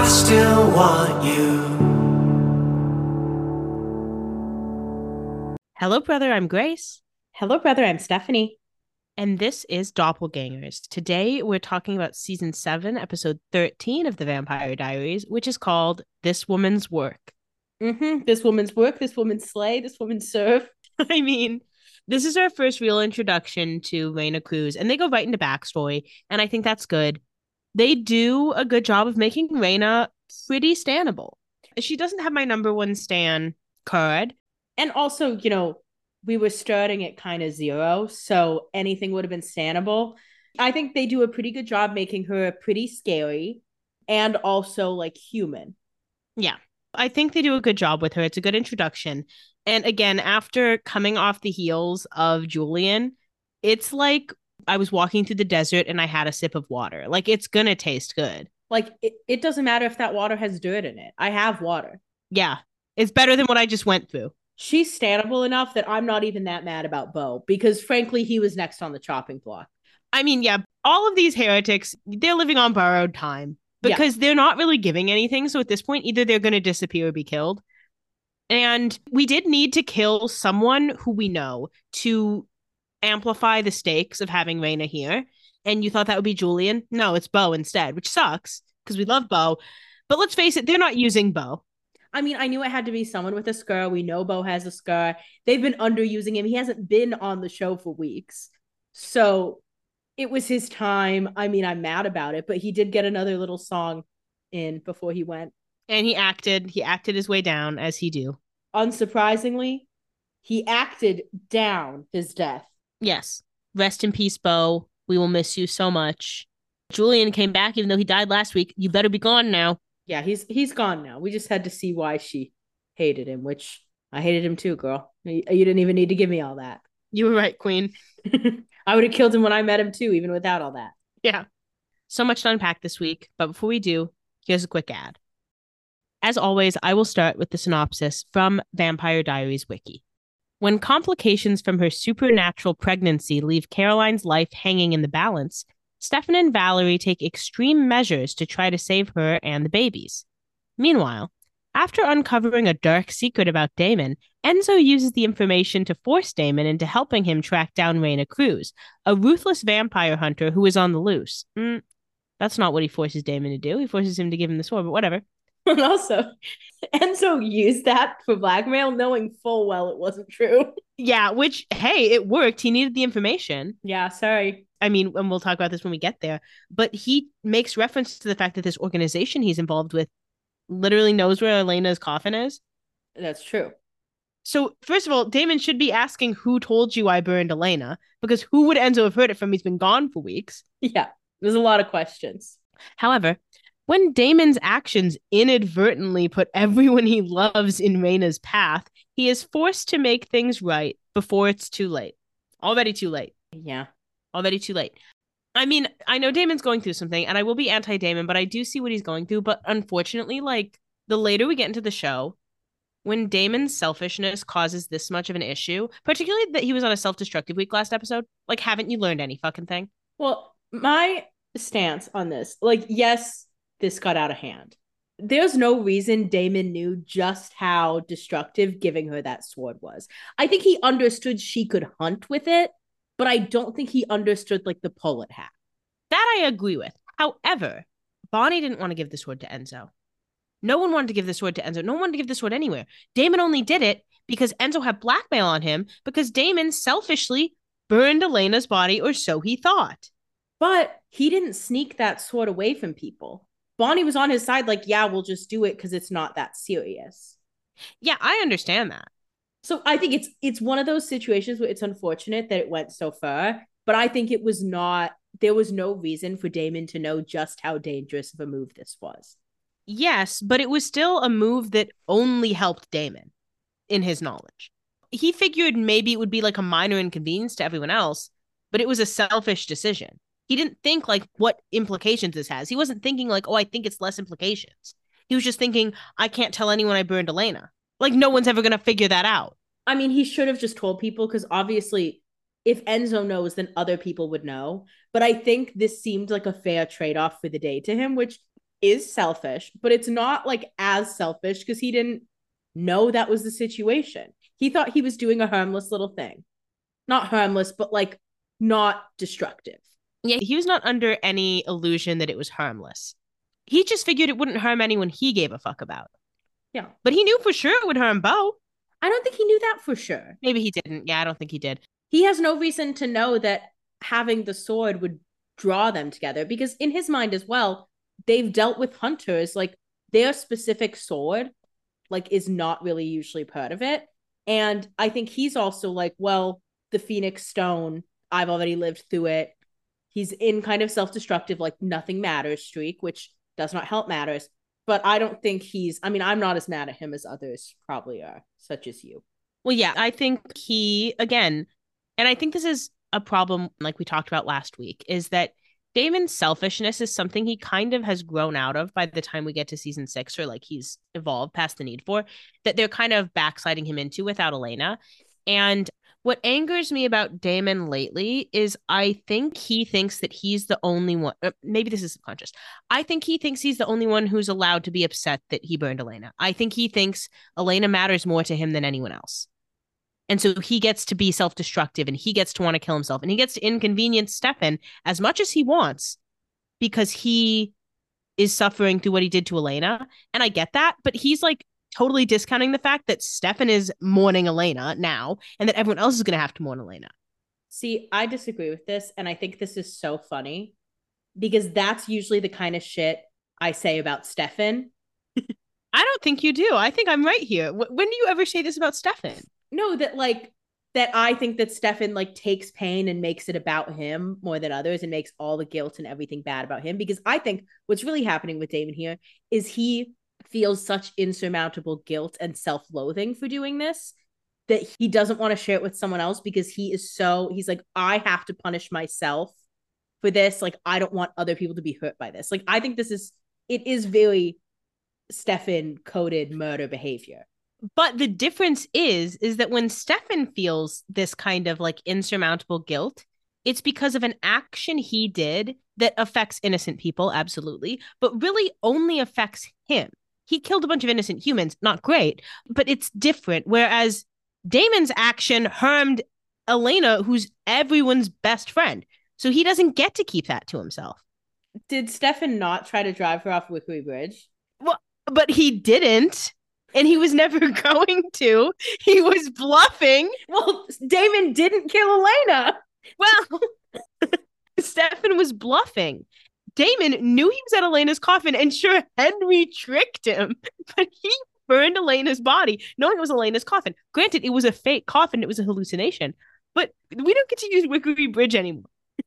still want you. Hello, brother. I'm Grace. Hello, brother. I'm Stephanie. And this is Doppelgangers. Today, we're talking about season 7, episode 13 of The Vampire Diaries, which is called This Woman's Work. This woman's work, this woman's slay, this woman's serve. I mean, this is our first real introduction to Reina Cruz, and they go right into backstory, and I think that's good. They do a good job of making Reina pretty standable. She doesn't have my number one stan card. And also, we were starting at kind of zero, so anything would have been standable. I think they do a pretty good job making her pretty scary and also like human. Yeah, I think they do a good job with her. It's a good introduction. And again, after coming off the heels of Julian, it's like I was walking through the desert and I had a sip of water. Like, it's gonna taste good. Like, it doesn't matter if that water has dirt in it. I have water. Yeah, it's better than what I just went through. She's standable enough that I'm not even that mad about Beau because, frankly, he was next on the chopping block. I mean, yeah, all of these heretics, they're living on borrowed time because they're not really giving anything. So at this point, either they're going to disappear or be killed. And we did need to kill someone who we know to amplify the stakes of having Reina here. And you thought that would be Julian? No, it's Beau instead, which sucks because we love Beau. But let's face it, they're not using Beau. I mean, I knew it had to be someone with a scar. We know Beau has a scar. They've been underusing him. He hasn't been on the show for weeks. So it was his time. I mean, I'm mad about it, but he did get another little song in before he went. And he acted his way down as he do. Unsurprisingly, he acted down his death. Yes. Rest in peace, Beau. We will miss you so much. Julian came back even though he died last week. You better be gone now. Yeah, he's gone now. We just had to see why she hated him, which I hated him too, girl. You didn't even need to give me all that. You were right, Queen. I would have killed him when I met him too, even without all that. Yeah. So much to unpack this week, but before we do, here's a quick ad. As always, I will start with the synopsis from Vampire Diaries Wiki. When complications from her supernatural pregnancy leave Caroline's life hanging in the balance, Stefan and Valerie take extreme measures to try to save her and the babies. Meanwhile, after uncovering a dark secret about Damon, Enzo uses the information to force Damon into helping him track down Reina Cruz, a ruthless vampire hunter who is on the loose. That's not what he forces Damon to do. He forces him to give him the sword, but whatever. And also, Enzo used that for blackmail, knowing full well it wasn't true. Yeah, which, hey, it worked. He needed the information. Yeah, sorry. I mean, and we'll talk about this when we get there, but he makes reference to the fact that this organization he's involved with literally knows where Elena's coffin is. That's true. So, first of all, Damon should be asking who told you I burned Elena, because who would Enzo have heard it from? He's been gone for weeks. Yeah, there's a lot of questions. However, when Damon's actions inadvertently put everyone he loves in Reina's path, he is forced to make things right before it's too late. Already too late. Yeah. Already too late. I mean, I know Damon's going through something, and I will be anti-Damon, but I do see what he's going through. But unfortunately, like, the later we get into the show, when Damon's selfishness causes this much of an issue, particularly that he was on a self-destructive week last episode, like, haven't you learned any fucking thing? Well, my stance on this, like, yes, this got out of hand. There's no reason Damon knew just how destructive giving her that sword was. I think he understood she could hunt with it, but I don't think he understood like the pull it had. That I agree with. However, Bonnie didn't want to give the sword to Enzo. No one wanted to give the sword to Enzo. No one wanted to give the sword anywhere. Damon only did it because Enzo had blackmail on him because Damon selfishly burned Elena's body, or so he thought. But he didn't sneak that sword away from people. Bonnie was on his side like, yeah, we'll just do it because it's not that serious. Yeah, I understand that. So I think it's one of those situations where it's unfortunate that it went so far, but I think it was not, there was no reason for Damon to know just how dangerous of a move this was. Yes, but it was still a move that only helped Damon in his knowledge. He figured maybe it would be like a minor inconvenience to everyone else, but it was a selfish decision. He didn't think like what implications this has. He wasn't thinking like, oh, I think it's less implications. He was just thinking, I can't tell anyone I burned Elena. Like, no one's ever going to figure that out. I mean, he should have just told people because obviously if Enzo knows, then other people would know. But I think this seemed like a fair trade-off for the day to him, which is selfish, but it's not like as selfish because he didn't know that was the situation. He thought he was doing a harmless little thing. Not harmless, but like not destructive. Yeah, he was not under any illusion that it was harmless. He just figured it wouldn't harm anyone he gave a fuck about. Yeah. But he knew for sure it would harm Bo. I don't think he knew that for sure. Maybe he didn't. Yeah, I don't think he did. He has no reason to know that having the sword would draw them together because in his mind as well, they've dealt with hunters. Like their specific sword, like, is not really usually part of it. And I think he's also like, well, the Phoenix Stone, I've already lived through it. He's in kind of self-destructive, like nothing matters streak, which does not help matters. But I don't think I'm not as mad at him as others probably are, such as you. Well, yeah, I think he, again, and I think this is a problem, like we talked about last week, is that Daemon's selfishness is something he kind of has grown out of by the time we get to season 6, or like he's evolved past the need for, that they're kind of backsliding him into without Elena. And what angers me about Daemon lately is I think he thinks that he's the only one. Maybe this is subconscious. I think he thinks he's the only one who's allowed to be upset that he burned Elena. I think he thinks Elena matters more to him than anyone else. And so he gets to be self-destructive and he gets to want to kill himself and he gets to inconvenience Stefan as much as he wants because he is suffering through what he did to Elena. And I get that, but he's like totally discounting the fact that Stefan is mourning Elena now and that everyone else is going to have to mourn Elena. See, I disagree with this. And I think this is so funny because that's usually the kind of shit I say about Stefan. I don't think you do. I think I'm right here. When do you ever say this about Stefan? No, that I think that Stefan like takes pain and makes it about him more than others and makes all the guilt and everything bad about him. Because I think what's really happening with Daemon here is he feels such insurmountable guilt and self-loathing for doing this that he doesn't want to share it with someone else because he's like, I have to punish myself for this. Like, I don't want other people to be hurt by this. Like, I think it is very Stefan coded murder behavior. But the difference is that when Stefan feels this kind of like insurmountable guilt, it's because of an action he did that affects innocent people, absolutely, but really only affects him. He killed a bunch of innocent humans, not great, but it's different. Whereas Daemon's action harmed Elena, who's everyone's best friend. So he doesn't get to keep that to himself. Did Stefan not try to drive her off Wickery Bridge? Well, but he didn't. And he was never going to. He was bluffing. Well, Daemon didn't kill Elena. Well, Stefan was bluffing. Daemon knew he was at Elena's coffin, and sure, Henry tricked him. But he burned Elena's body, knowing it was Elena's coffin. Granted, it was a fake coffin. It was a hallucination. But we don't get to use Wickery Bridge anymore.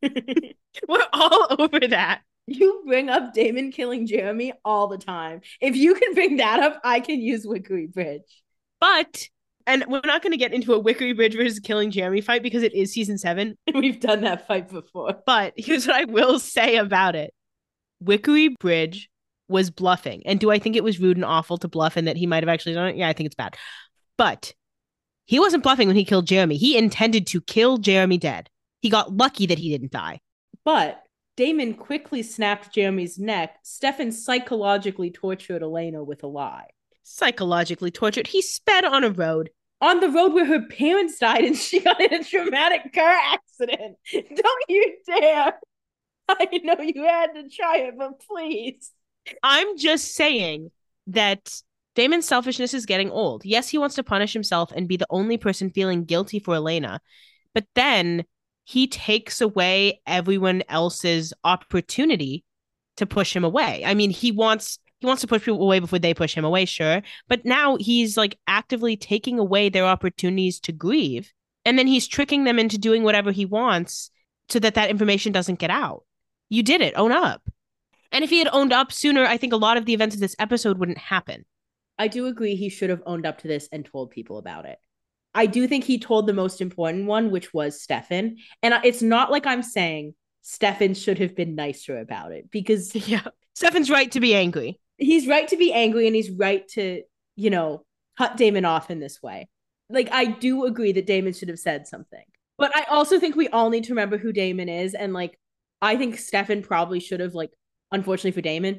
We're all over that. You bring up Daemon killing Jeremy all the time. If you can bring that up, I can use Wickery Bridge. But, and we're not going to get into a Wickery Bridge versus killing Jeremy fight because it is season 7. We've done that fight before. But here's what I will say about it. Wickery Bridge was bluffing. And do I think it was rude and awful to bluff and that he might have actually done it? Yeah, I think it's bad. But he wasn't bluffing when he killed Jeremy. He intended to kill Jeremy dead. He got lucky that he didn't die. But Daemon quickly snapped Jeremy's neck. Stefan psychologically tortured Elena with a lie. Psychologically tortured. He sped on a road. On the road where her parents died and she got in a traumatic car accident. Don't you dare. I know you had to try it, but please. I'm just saying that Daemon's selfishness is getting old. Yes, he wants to punish himself and be the only person feeling guilty for Elena. But then he takes away everyone else's opportunity to push him away. I mean, he wants to push people away before they push him away, sure. But now he's like actively taking away their opportunities to grieve. And then he's tricking them into doing whatever he wants so that information doesn't get out. You did it. Own up. And if he had owned up sooner, I think a lot of the events of this episode wouldn't happen. I do agree he should have owned up to this and told people about it. I do think he told the most important one, which was Stefan. And it's not like I'm saying Stefan should have been nicer about it because yeah, Stefan's right to be angry. He's right to be angry and he's right to, cut Daemon off in this way. Like, I do agree that Daemon should have said something. But I also think we all need to remember who Daemon is. And like, I think Stefan probably should have, like, unfortunately for Daemon,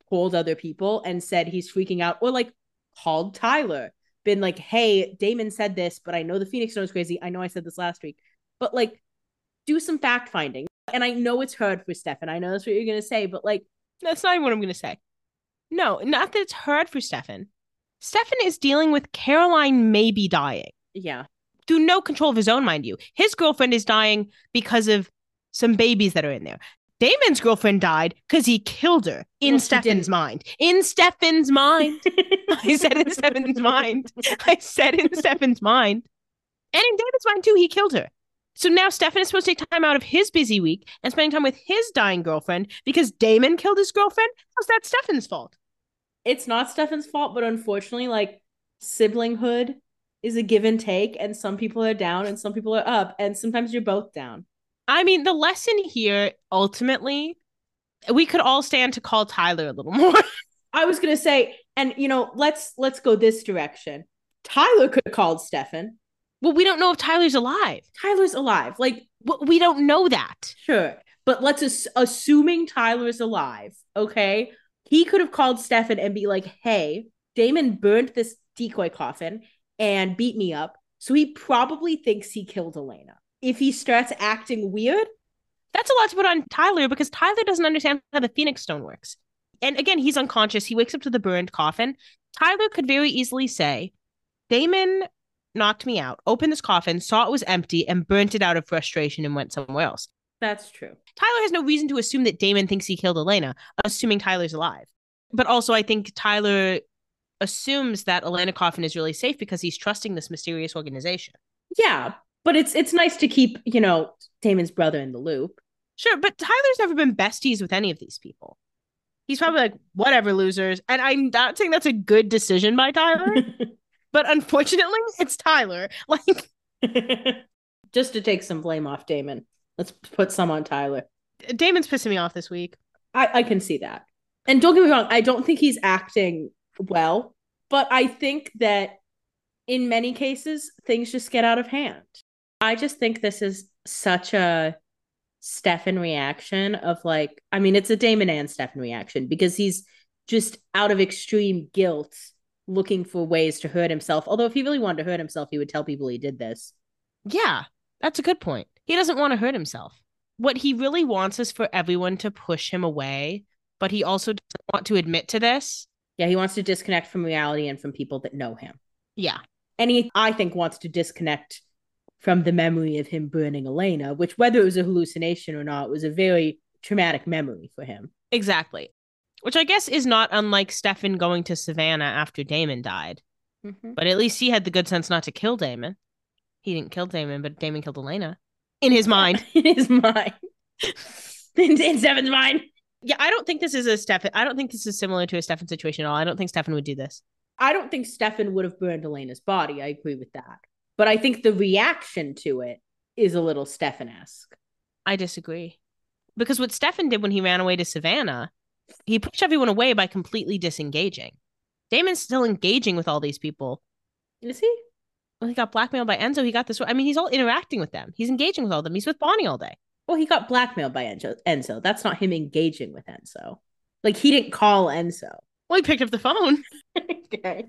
called other people and said he's freaking out, or like called Tyler, been like, hey, Damon said this, but I know the Phoenix Stone is crazy. I know I said this last week, but like, do some fact finding. And I know it's hard for Stefan. I know that's what you're going to say, but like, that's not even what I'm going to say. No, not that it's hard for Stefan. Stefan is dealing with Caroline maybe dying. Yeah. Through no control of his own, mind you. His girlfriend is dying because of some babies that are in there. Damon's girlfriend died because he killed her in Stefan's mind. In Stefan's mind. I said in Stefan's mind. I said in Stefan's mind. And in David's mind, too, he killed her. So now Stefan is supposed to take time out of his busy week and spending time with his dying girlfriend because Damon killed his girlfriend? How's that Stefan's fault? It's not Stefan's fault, but unfortunately, like, siblinghood is a give and take, and some people are down and some people are up, and sometimes you're both down. I mean, the lesson here, ultimately, we could all stand to call Tyler a little more. I was going to say, and, you know, let's go this direction. Tyler could have called Stefan. Well, we don't know if Tyler's alive. Tyler's alive. Like, we don't know that. Sure. But assuming Tyler's alive, okay? He could have called Stefan and be like, hey, Damon burned this decoy coffin and beat me up. So he probably thinks he killed Elena. If he starts acting weird, that's a lot to put on Tyler because Tyler doesn't understand how the Phoenix Stone works. And again, he's unconscious. He wakes up to the burned coffin. Tyler could very easily say, Damon knocked me out, opened this coffin, saw it was empty, and burnt it out of frustration and went somewhere else. That's true. Tyler has no reason to assume that Damon thinks he killed Elena, assuming Tyler's alive. But also, I think Tyler assumes that Elena Coffin is really safe because he's trusting this mysterious organization. Yeah, but it's nice to keep, you know, Damon's brother in the loop. Sure, but Tyler's never been besties with any of these people. He's probably like, whatever, losers. And I'm not saying that's a good decision by Tyler, but unfortunately, it's Tyler. Like, just to take some blame off Damon. Let's put some on Tyler. Damon's pissing me off this week. I can see that. And don't get me wrong, I don't think he's acting well, but I think that in many cases, things just get out of hand. I just think this is such a Stefan reaction of like, I mean, it's a Damon and Stefan reaction because he's just out of extreme guilt looking for ways to hurt himself. Although if he really wanted to hurt himself, he would tell people he did this. Yeah, that's a good point. He doesn't want to hurt himself. What he really wants is for everyone to push him away, but he also doesn't want to admit to this. Yeah, he wants to disconnect from reality and from people that know him. Yeah. And he, I think, wants to disconnect from the memory of him burning Elena, which, whether it was a hallucination or not, was a very traumatic memory for him. Exactly. Which I guess is not unlike Stefan going to Savannah after Damon died. Mm-hmm. But at least he had the good sense not to kill Damon. He didn't kill Damon, but Damon killed Elena. In his mind. In his mind. in Stefan's mind. Yeah, I don't think this is a Stefan. I don't think this is similar to a Stefan situation at all. I don't think Stefan would do this. I don't think Stefan would have burned Elena's body. I agree with that. But I think the reaction to it is a little Stefan-esque. I disagree. Because what Stefan did when he ran away to Savannah, he pushed everyone away by completely disengaging. Damon's still engaging with all these people. Is he? Well, he got blackmailed by Enzo. He got this. I mean, he's all interacting with them. He's engaging with all of them. He's with Bonnie all day. Well, he got blackmailed by Enzo. That's not him engaging with Enzo. Like, he didn't call Enzo. Well, he picked up the phone. Okay.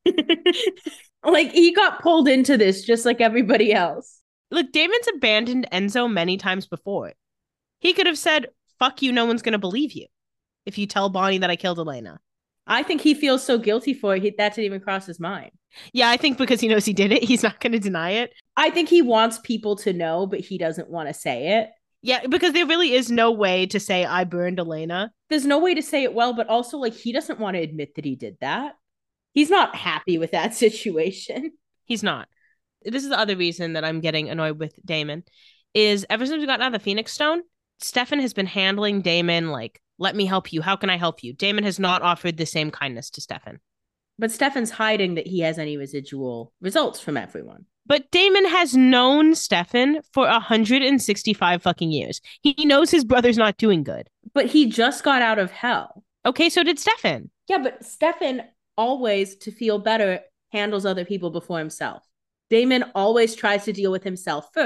Like, he got pulled into this just like everybody else. Look, Damon's abandoned Enzo many times before. He could have said, fuck you, no one's going to believe you if you tell Bonnie that I killed Elena. I think he feels so guilty for it, that didn't even cross his mind. Yeah, I think because he knows he did it, he's not going to deny it. I think he wants people to know, but he doesn't want to say it. Yeah, because there really is no way to say I burned Elena. There's no way to say it well, but also, like, he doesn't want to admit that he did that. He's not happy with that situation. He's not. This is the other reason that I'm getting annoyed with Damon, is ever since we got out of the Phoenix Stone, Stefan has been handling Damon like, let me help you. How can I help you? Damon has not offered the same kindness to Stefan. But Stefan's hiding that he has any residual results from everyone. But Damon has known Stefan for 165 fucking years. He knows his brother's not doing good. But he just got out of hell. Okay, so did Stefan. Yeah, but Stefan always, to feel better, handles other people before himself. Damon always tries to deal with himself first.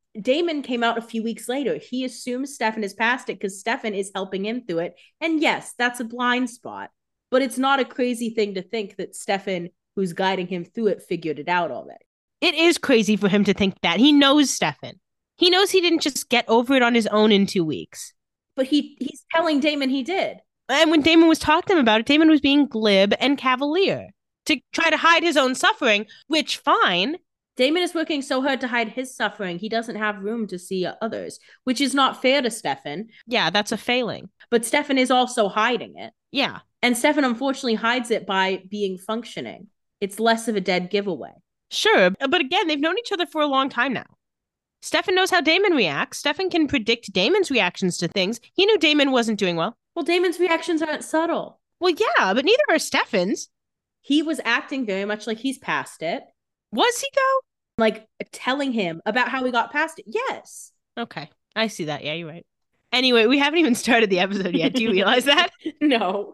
Damon came out a few weeks later. He assumes Stefan is past it because Stefan is helping him through it. And yes, that's a blind spot. But it's not a crazy thing to think that Stefan, who's guiding him through it, figured it out already. It is crazy for him to think that. He knows Stefan. He knows he didn't just get over it on his own in 2 weeks. But he's telling Damon he did. And when Damon was talking to him about it, Damon was being glib and cavalier to try to hide his own suffering, which, fine. Damon is working so hard to hide his suffering, he doesn't have room to see others, which is not fair to Stefan. Yeah, that's a failing. But Stefan is also hiding it. Yeah. And Stefan unfortunately hides it by being functioning. It's less of a dead giveaway. Sure, but again, they've known each other for a long time now. Stefan knows how Damon reacts. Stefan can predict Damon's reactions to things. He knew Damon wasn't doing well. Well, Damon's reactions aren't subtle. Well, yeah, but neither are Stefan's. He was acting very much like he's past it. Was he, though? Like, telling him about how he got past it. Yes. Okay, I see that. Yeah, you're right. Anyway, we haven't even started the episode yet. Do you realize that? No.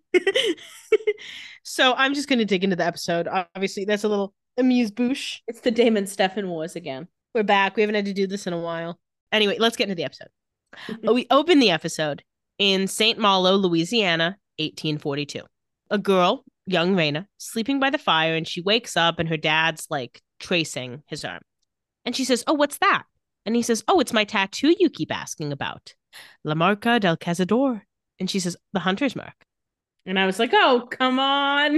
So I'm just going to dig into the episode. Obviously, that's a little amuse-bouche. It's the Damon Stefan wars again. We're back. We haven't had to do this in a while. Anyway, let's get into the episode. We open the episode in St. Malo, Louisiana, 1842. A girl, young Raina, sleeping by the fire, and she wakes up and her dad's like tracing his arm. And she says, "Oh, what's that?" And he says, "Oh, it's my tattoo you keep asking about. La Marca del Cazador." And she says, "The hunter's mark." And I was like, oh, come on.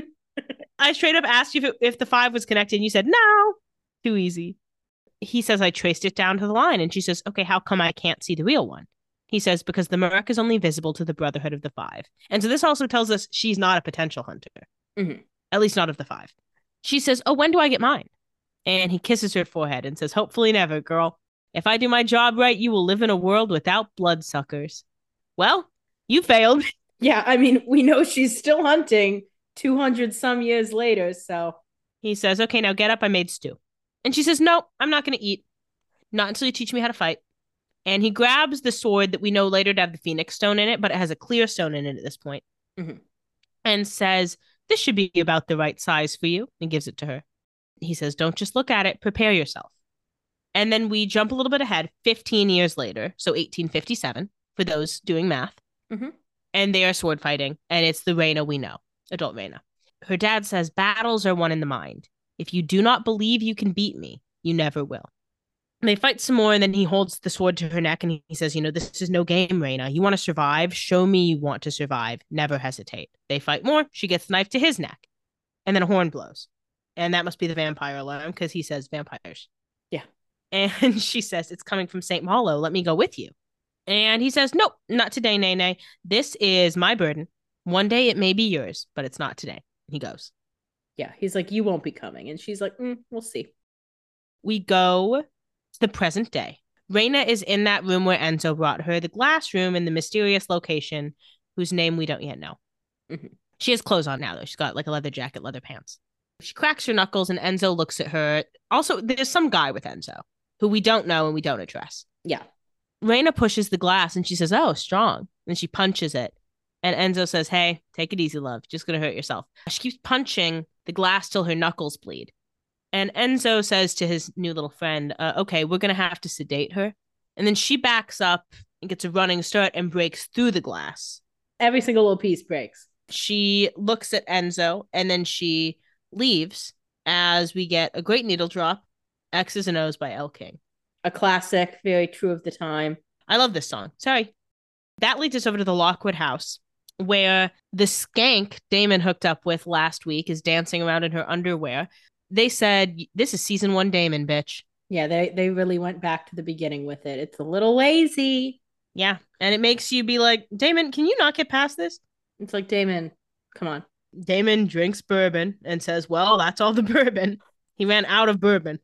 I straight up asked you if the 5 was connected, and you said, no. Too easy. He says, "I traced it down to the line." And she says, "Okay, how come I can't see the real one?" He says, "Because the mark is only visible to the Brotherhood of the 5. And so this also tells us she's not a potential hunter. Mm-hmm. At least not of the 5. She says, "Oh, when do I get mine?" And he kisses her forehead and says, "Hopefully never, girl. If I do my job right, you will live in a world without bloodsuckers." Well, you failed. Yeah, I mean, we know she's still hunting 200 some years later, so. He says, "Okay, now get up. I made stew." And she says, "No, I'm not going to eat. Not until you teach me how to fight." And he grabs the sword that we know later to have the Phoenix Stone in it, but it has a clear stone in it at this point. Mm-hmm. And says, "This should be about the right size for you." And gives it to her. He says, "Don't just look at it. Prepare yourself." And then we jump a little bit ahead, 15 years later. So 1857, for those doing math. Mm-hmm. And they are sword fighting. And it's the Raina we know, adult Raina. Her dad says, "Battles are won in the mind. If you do not believe you can beat me, you never will." And they fight some more, and then he holds the sword to her neck, and he says, "This is no game, Raina. You want to survive? Show me you want to survive. Never hesitate." They fight more. She gets the knife to his neck. And then a horn blows. And that must be the vampire alarm, because he says vampires. Yeah. And she says, "It's coming from St. Malo. Let me go with you." And he says, "Nope, not today, Nene. This is my burden. One day it may be yours, but it's not today." He goes. Yeah, he's like, "You won't be coming." And she's like, we'll see. We go to the present day. Raina is in that room where Enzo brought her, the glass room in the mysterious location, whose name we don't yet know. Mm-hmm. She has clothes on now, though. She's got like a leather jacket, leather pants. She cracks her knuckles, and Enzo looks at her. Also, there's some guy with Enzo who we don't know and we don't address. Yeah. Raina pushes the glass, and she says, "Oh, strong." And she punches it. And Enzo says, "Hey, take it easy, love. Just going to hurt yourself." She keeps punching the glass till her knuckles bleed. And Enzo says to his new little friend, "Okay, we're going to have to sedate her." And then she backs up and gets a running start and breaks through the glass. Every single little piece breaks. She looks at Enzo, and then she leaves as we get a great needle drop, X's and O's by Elle King. A classic, very true of the time. I love this song. Sorry. That leads us over to the Lockwood house, where the skank Damon hooked up with last week is dancing around in her underwear. They said, "This is season 1 Damon, bitch." Yeah, they really went back to the beginning with it. It's a little lazy. Yeah, and it makes you be like, "Damon, can you not get past this?" It's like, Damon, come on. Damon drinks bourbon and says, "Well, that's all the bourbon." He ran out of bourbon.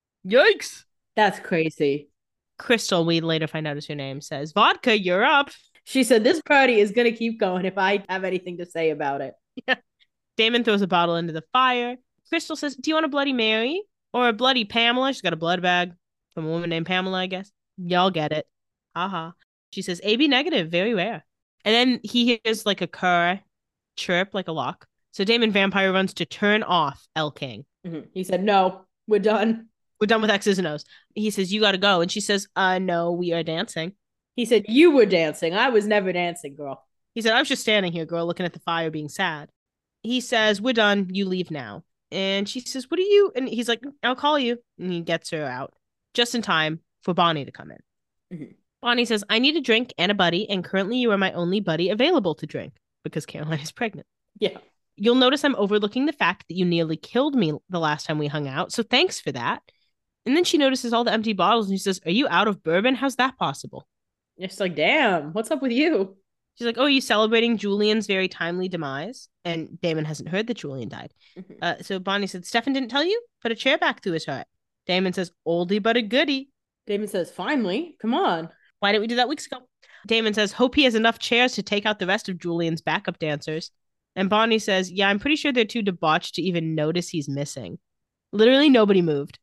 Yikes. That's crazy. Crystal, we later find out is her name, says, "Vodka, you're up." She said, "This party is going to keep going if I have anything to say about it." Yeah. Damon throws a bottle into the fire. Crystal says, "Do you want a Bloody Mary or a Bloody Pamela?" She's got a blood bag from a woman named Pamela, I guess. Y'all get it. Haha. She says, "AB negative, very rare." And then he hears like a cur chirp, like a lock. So Damon Vampire runs to turn off Elle King. Mm-hmm. He said, "No, we're done." We're done with X's and O's. He says, you got to go. And she says, no, we are dancing. He said, you were dancing. I was never dancing, girl. He said, I was just standing here, girl, looking at the fire, being sad. He says, we're done. You leave now. And she says, what are you? And he's like, I'll call you. And he gets her out just in time for Bonnie to come in. Mhm. Bonnie says, I need a drink and a buddy. And currently you are my only buddy available to drink because Caroline is pregnant. Yeah. You'll notice I'm overlooking the fact that you nearly killed me the last time we hung out. So thanks for that. And then she notices all the empty bottles and she says, are you out of bourbon? How's that possible? It's like, damn, what's up with you? She's like, oh, are you celebrating Julian's very timely demise? And Damon hasn't heard that Julian died. So Bonnie said, Stefan didn't tell you? Put a chair back through his heart. Damon says, oldie but a goodie. Damon says, finally, come on. Why didn't we do that weeks ago? Damon says, hope he has enough chairs to take out the rest of Julian's backup dancers. And Bonnie says, yeah, I'm pretty sure they're too debauched to even notice he's missing. Literally nobody moved.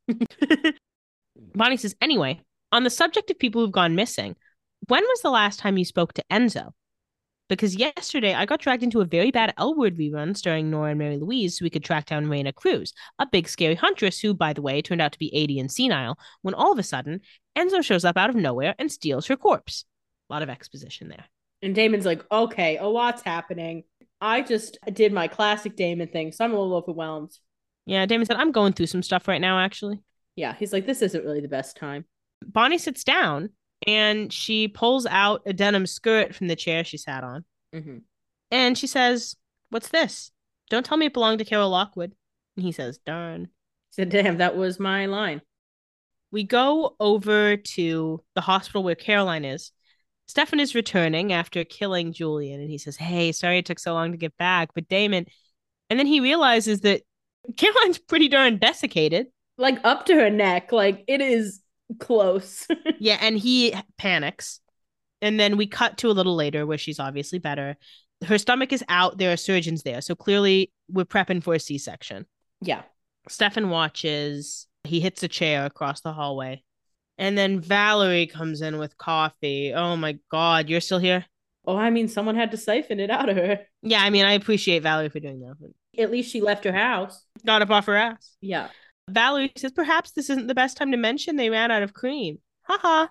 Bonnie says, anyway, on the subject of people who've gone missing, when was the last time you spoke to Enzo? Because yesterday I got dragged into a very bad L Word rerun starring Nora and Mary Louise so we could track down Raina Cruz, a big scary huntress who, by the way, turned out to be 80 and senile, when all of a sudden, Enzo shows up out of nowhere and steals her corpse. A lot of exposition there. And Damon's like, okay, a lot's happening. I just did my classic Damon thing, so I'm a little overwhelmed. Yeah, Damon said, I'm going through some stuff right now, actually. Yeah, he's like, this isn't really the best time. Bonnie sits down and she pulls out a denim skirt from the chair she sat on. Mm-hmm. And she says, what's this? Don't tell me it belonged to Carol Lockwood. And he says, darn. He said, damn, that was my line. We go over to the hospital where Caroline is. Stefan is returning after killing Julian. And he says, hey, sorry it took so long to get back. But Damon, and then he realizes that Caroline's pretty darn desiccated. Like up to her neck. Like it is close. Yeah, and he panics. And then we cut to a little later where she's obviously better. Her stomach is out. There are surgeons there. So clearly we're prepping for a C-section. Yeah. Stefan watches. He hits a chair across the hallway. And then Valerie comes in with coffee. Oh my God, you're still here? Oh, I mean, someone had to siphon it out of her. Yeah, I mean, I appreciate Valerie for doing that. But At least she left her house. got up off her ass. Yeah. Valerie says, perhaps this isn't the best time to mention they ran out of cream. Haha.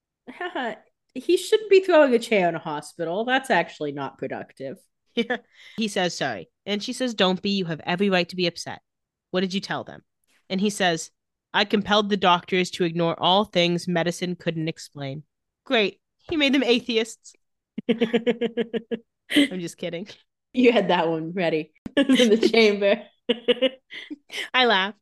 He shouldn't be throwing a chair in a hospital. That's actually not productive. Yeah. He says, sorry. And she says, don't be. You have every right to be upset. What did you tell them? And he says, I compelled the doctors to ignore all things medicine couldn't explain. Great. He made them atheists. I'm just kidding. You had that one ready in the chamber. I laugh.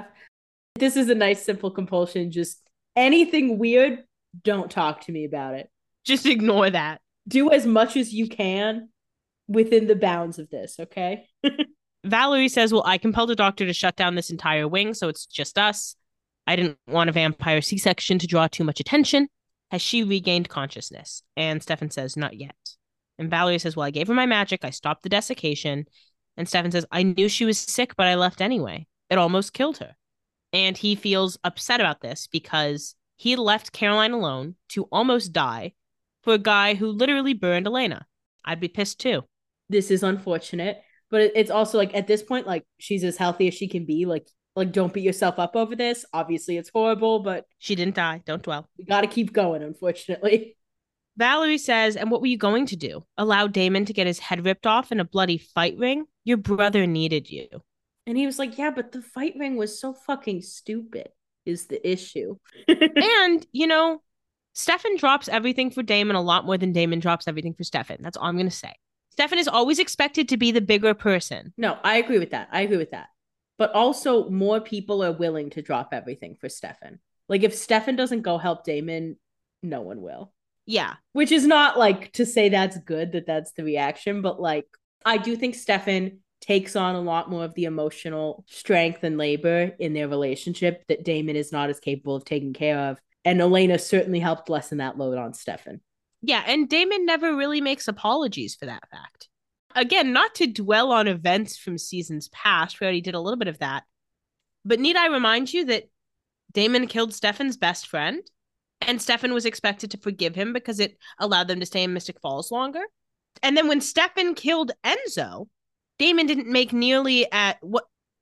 This is a nice, simple compulsion. Just anything weird, don't talk to me about it. Just ignore that. Do as much as you can within the bounds of this, okay? Valerie says, well, I compelled a doctor to shut down this entire wing, so it's just us. I didn't want a vampire C-section to draw too much attention. Has she regained consciousness? And Stefan says, not yet. And Valerie says, well, I gave her my magic. I stopped the desiccation. And Stefan says, I knew she was sick, but I left anyway. It almost killed her. And he feels upset about this because he left Caroline alone to almost die for a guy who literally burned Elena. I'd be pissed too. This is unfortunate, but it's also like at this point, like she's as healthy as she can be. Like don't beat yourself up over this. Obviously, it's horrible, but she didn't die. Don't dwell. We got to keep going, unfortunately. Valerie says, and what were you going to do? Allow Damon to get his head ripped off in a bloody fight ring? Your brother needed you. And he was like, yeah, but the fight ring was so fucking stupid is the issue. And, you know, Stefan drops everything for Damon a lot more than Damon drops everything for Stefan. That's all I'm going to say. Stefan is always expected to be the bigger person. No, I agree with that. But also more people are willing to drop everything for Stefan. Like if Stefan doesn't go help Damon, no one will. Yeah. Which is not like to say that's good that that's the reaction, but like I do think Stefan takes on a lot more of the emotional strength and labor in their relationship that Damon is not as capable of taking care of. And Elena certainly helped lessen that load on Stefan. Yeah, and Damon never really makes apologies for that fact. Again, not to dwell on events from seasons past, we already did a little bit of that. But need I remind you that Damon killed Stefan's best friend, and Stefan was expected to forgive him because it allowed them to stay in Mystic Falls longer? And then when Stefan killed Enzo, Damon didn't make nearly at what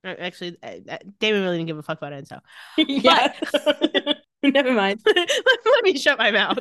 Actually, Damon really didn't give a fuck about Enzo. Yeah. Never mind. Let me shut my mouth.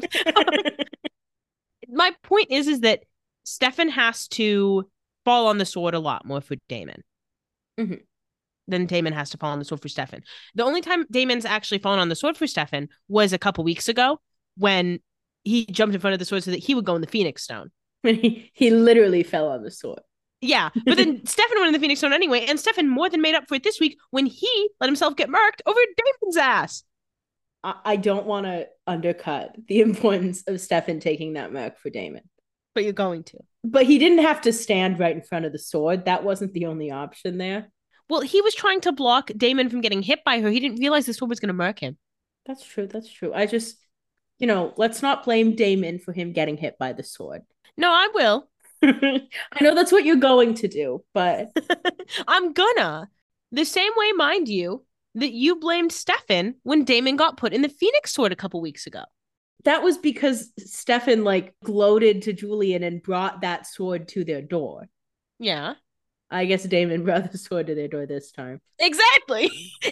My point is that Stefan has to fall on the sword a lot more for Damon. Mhm. Than Damon has to fall on the sword for Stefan. The only time Damon's actually fallen on the sword for Stefan was a couple weeks ago when he jumped in front of the sword so that he would go in the Phoenix Stone. When he literally fell on the sword. Yeah, but then Stefan went in the Phoenix Stone anyway, and Stefan more than made up for it this week when he let himself get marked over Damon's ass. I don't want to undercut the importance of Stefan taking that mark for Damon. But you're going to. But he didn't have to stand right in front of the sword. That wasn't the only option there. Well, he was trying to block Damon from getting hit by her. He didn't realize the sword was going to mark him. That's true. That's true. I just, let's not blame Damon for him getting hit by the sword. No, I will. I know that's what you're going to do, but I'm gonna. The same way, mind you, that you blamed Stefan when Damon got put in the Phoenix Sword a couple weeks ago. That was because Stefan gloated to Julian and brought that sword to their door. Yeah. I guess Damon brought the sword to their door this time. Exactly.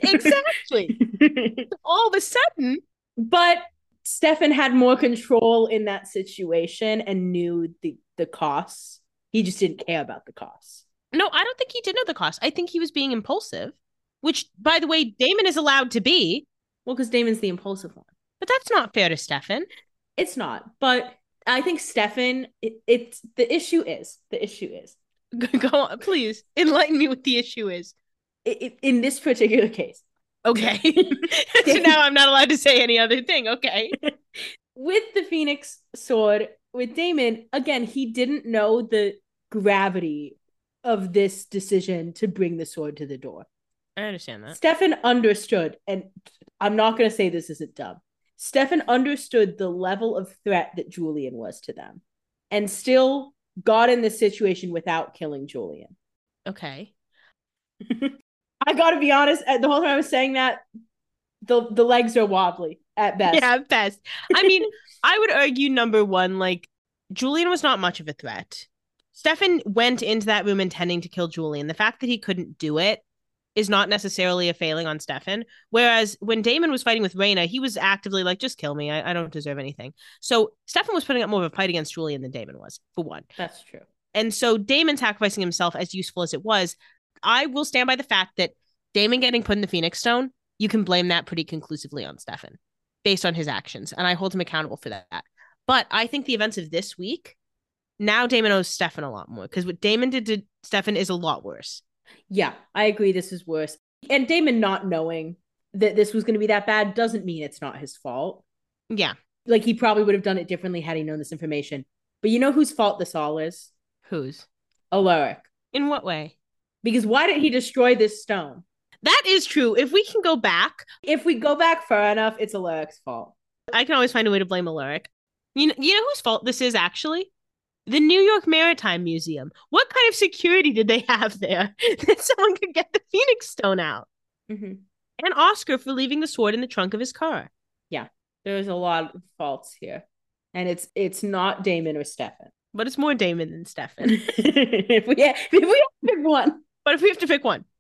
All of a sudden. But Stefan had more control in that situation and knew the costs. He just didn't care about the costs. No, I don't think he did know the cost. I think he was being impulsive, which, by the way, Damon is allowed to be. Well, because Damon's the impulsive one. But that's not fair to Stefan. It's not. But I think Stefan, it's the issue is. Go on, please. Enlighten me what the issue is. In this particular case. Okay. So now I'm not allowed to say any other thing. Okay. With the Phoenix Sword, with Damon, again, he didn't know the gravity of this decision to bring the sword to the door. I understand that. Stefan understood, and I'm not going to say this isn't dumb. Stefan understood the level of threat that Julian was to them and still got in this situation without killing Julian. Okay. I got to be honest, the whole time I was saying that, the legs are wobbly at best. Yeah, at best. I mean, I would argue, number one, Julian was not much of a threat. Stefan went into that room intending to kill Julian. The fact that he couldn't do it is not necessarily a failing on Stefan. Whereas when Damon was fighting with Reyna, he was actively just kill me. I don't deserve anything. So Stefan was putting up more of a fight against Julian than Damon was, for one. That's true. And so Damon sacrificing himself, as useful as it was, I will stand by the fact that Damon getting put in the Phoenix Stone, you can blame that pretty conclusively on Stefan based on his actions. And I hold him accountable for that. But I think the events of this week, now Damon owes Stefan a lot more because what Damon did to Stefan is a lot worse. Yeah, I agree. This is worse. And Damon not knowing that this was going to be that bad doesn't mean it's not his fault. Yeah. He probably would have done it differently had he known this information. But you know whose fault this all is? Whose? Alaric. In what way? Because why did he destroy this stone? That is true. If we can go back. If we go back far enough, it's Alaric's fault. I can always find a way to blame Alaric. You know whose fault this is, actually? The New York Maritime Museum. What kind of security did they have there that someone could get the Phoenix Stone out? Mm-hmm. And Oscar for leaving the sword in the trunk of his car. Yeah, there's a lot of faults here. And it's not Damon or Stefan. But it's more Damon than Stefan. if we have to pick one. But if we have to pick one.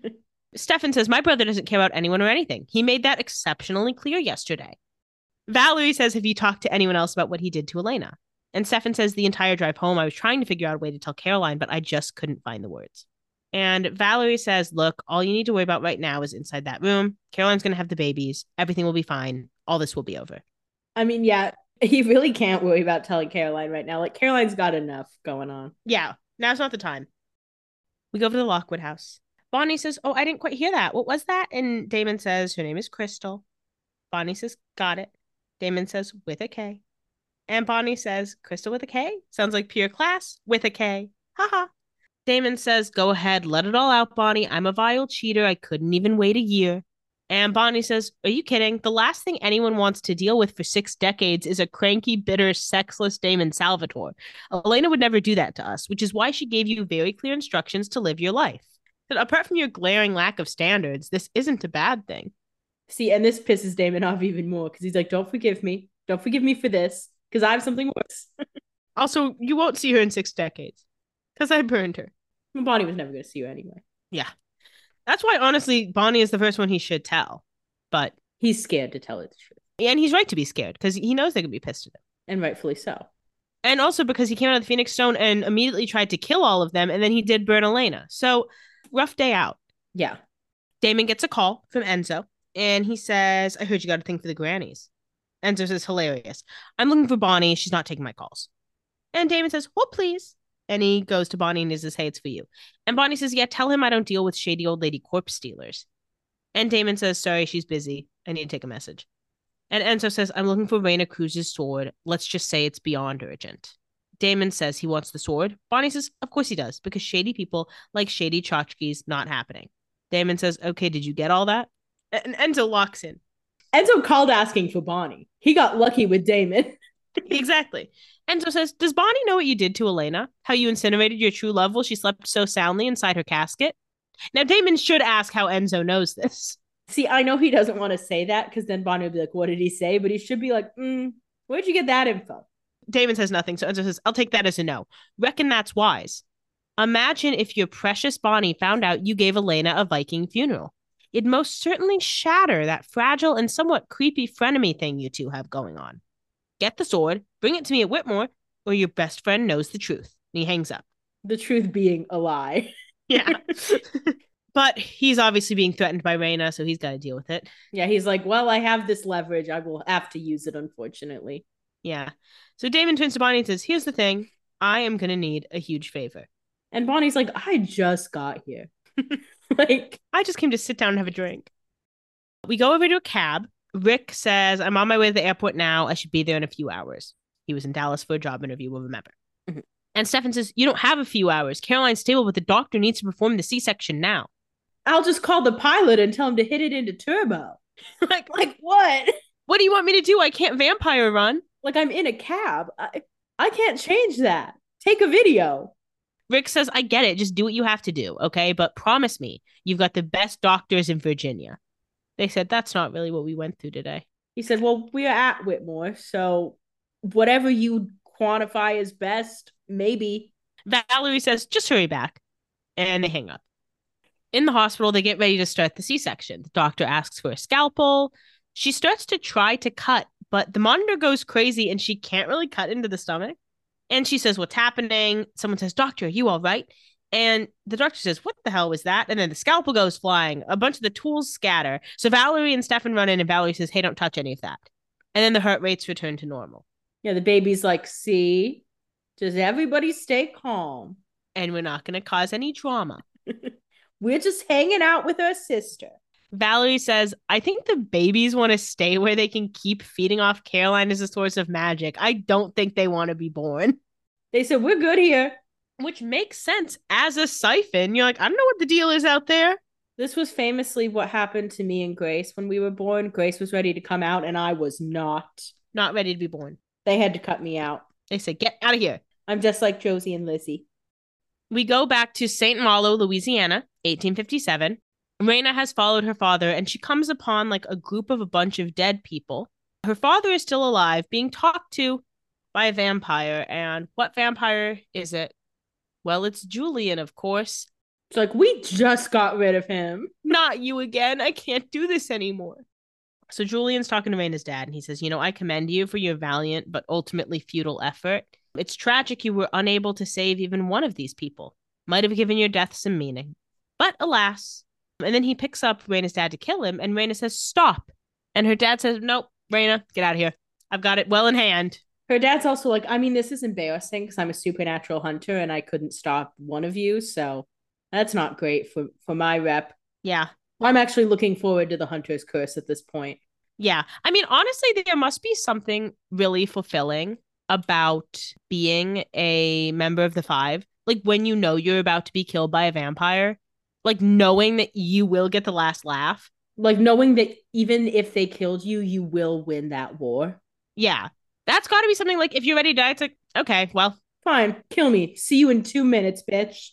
Stefan says, my brother doesn't care about anyone or anything. He made that exceptionally clear yesterday. Valerie says, have you talked to anyone else about what he did to Elena? And Stefan says, the entire drive home, I was trying to figure out a way to tell Caroline, but I just couldn't find the words. And Valerie says, look, all you need to worry about right now is inside that room. Caroline's going to have the babies. Everything will be fine. All this will be over. I mean, yeah, he really can't worry about telling Caroline right now. Caroline's got enough going on. Yeah, now's not the time. We go over to the Lockwood house. Bonnie says, oh, I didn't quite hear that. What was that? And Damon says, her name is Crystal. Bonnie says, got it. Damon says, with a K. And Bonnie says, Crystal with a K? Sounds like pure class with a K. Haha. Damon says, go ahead, let it all out, Bonnie. I'm a vile cheater. I couldn't even wait a year. And Bonnie says, are you kidding? The last thing anyone wants to deal with for 6 decades is a cranky, bitter, sexless Damon Salvatore. Elena would never do that to us, which is why she gave you very clear instructions to live your life. But apart from your glaring lack of standards, this isn't a bad thing. See, and this pisses Damon off even more because he's like, don't forgive me. Don't forgive me for this because I have something worse. Also, you won't see her in 6 decades because I burned her. Bonnie was never going to see her anyway. Yeah. That's why, honestly, Bonnie is the first one he should tell. But He's scared to tell her the truth. and he's right to be scared because he knows they could be pissed at him. And rightfully so. And also because he came out of the Phoenix Stone and immediately tried to kill all of them, and then he did burn Elena. So, rough day out. Yeah. Damon gets a call from Enzo, and he says, I heard you got a thing for the grannies. Enzo says, hilarious. I'm looking for Bonnie. She's not taking my calls. And Damon says, well, please. And he goes to Bonnie and he says, hey, it's for you. And Bonnie says, yeah, tell him I don't deal with shady old lady corpse stealers. And Damon says, sorry, she's busy. I need to take a message. And Enzo says, I'm looking for Reina Cruz's sword. Let's just say it's beyond urgent. Damon says he wants the sword. Bonnie says, of course he does, because shady people like shady tchotchkes not happening. Damon says, okay, did you get all that? And Enzo locks in. Enzo called asking for Bonnie. He got lucky with Damon. Exactly. Enzo says, does Bonnie know what you did to Elena? How you incinerated your true love while she slept so soundly inside her casket? Now, Damon should ask how Enzo knows this. See, I know he doesn't want to say that because then Bonnie would be like, what did he say? But he should be like, where'd you get that info? Damon says nothing, so Enzo says, I'll take that as a no. Reckon that's wise. Imagine if your precious Bonnie found out you gave Elena a Viking funeral. It'd most certainly shatter that fragile and somewhat creepy frenemy thing you two have going on. Get the sword, bring it to me at Whitmore, or your best friend knows the truth. And he hangs up. The truth being a lie. Yeah. But he's obviously being threatened by Reina, so he's got to deal with it. Yeah, he's like, well, I have this leverage. I will have to use it, unfortunately. Yeah. So Damon turns to Bonnie and says, here's the thing. I am going to need a huge favor. And Bonnie's like, I just got here. Like, I just came to sit down and have a drink. We go over to a cab. Rick says, I'm on my way to the airport now. I should be there in a few hours. He was in Dallas for a job interview, we'll remember. Mm-hmm. And Stefan says, you don't have a few hours. Caroline's stable, but the doctor needs to perform the C-section now. I'll just call the pilot and tell him to hit it into turbo. like what? What do you want me to do? I can't vampire run. Like, I'm in a cab. I can't change that. Take a video. Rick says, I get it. Just do what you have to do, okay? But promise me, you've got the best doctors in Virginia. They said, that's not really what we went through today. He said, well, we're at Whitmore, so whatever you quantify as best, maybe. Valerie says, just hurry back. And they hang up. In the hospital, they get ready to start the C-section. The doctor asks for a scalpel. She starts to try to cut, but the monitor goes crazy and she can't really cut into the stomach. And she says, what's happening? Someone says, doctor, are you all right? And the doctor says, what the hell was that? And then the scalpel goes flying. A bunch of the tools scatter. So Valerie and Stefan run in and Valerie says, hey, don't touch any of that. And then the heart rates return to normal. Yeah, the baby's like, see, just everybody stay calm. And we're not going to cause any drama. We're just hanging out with our sister. Valerie says, I think the babies want to stay where they can keep feeding off Caroline as a source of magic. I don't think they want to be born. They said, we're good here. Which makes sense as a siphon. You're like, I don't know what the deal is out there. This was famously what happened to me and Grace when we were born. Grace was ready to come out and I was not. Not ready to be born. They had to cut me out. They said, get out of here. I'm just like Josie and Lizzie. We go back to St. Malo, Louisiana, 1857. Reina has followed her father and she comes upon like a group of a bunch of dead people. Her father is still alive, being talked to by a vampire. And what vampire is it? Well, it's Julian, of course. It's like, we just got rid of him. Not you again. I can't do this anymore. So Julian's talking to Reina's dad and he says, I commend you for your valiant but ultimately futile effort. It's tragic you were unable to save even one of these people. Might have given your death some meaning. But alas. And then he picks up Reina's dad to kill him and Reina says, stop. And her dad says, nope, Reina, get out of here. I've got it well in hand. Her dad's also like, I mean, this is embarrassing because I'm a supernatural hunter and I couldn't stop one of you. So that's not great for my rep. Yeah. I'm actually looking forward to the hunter's curse at this point. Yeah. I mean, honestly, there must be something really fulfilling about being a member of the Five. Like when you know you're about to be killed by a vampire, like knowing that you will get the last laugh. Like knowing that even if they killed you, you will win that war. Yeah. That's got to be something like if you're ready to die, it's like, okay, well. Fine, kill me. See you in 2 minutes, bitch.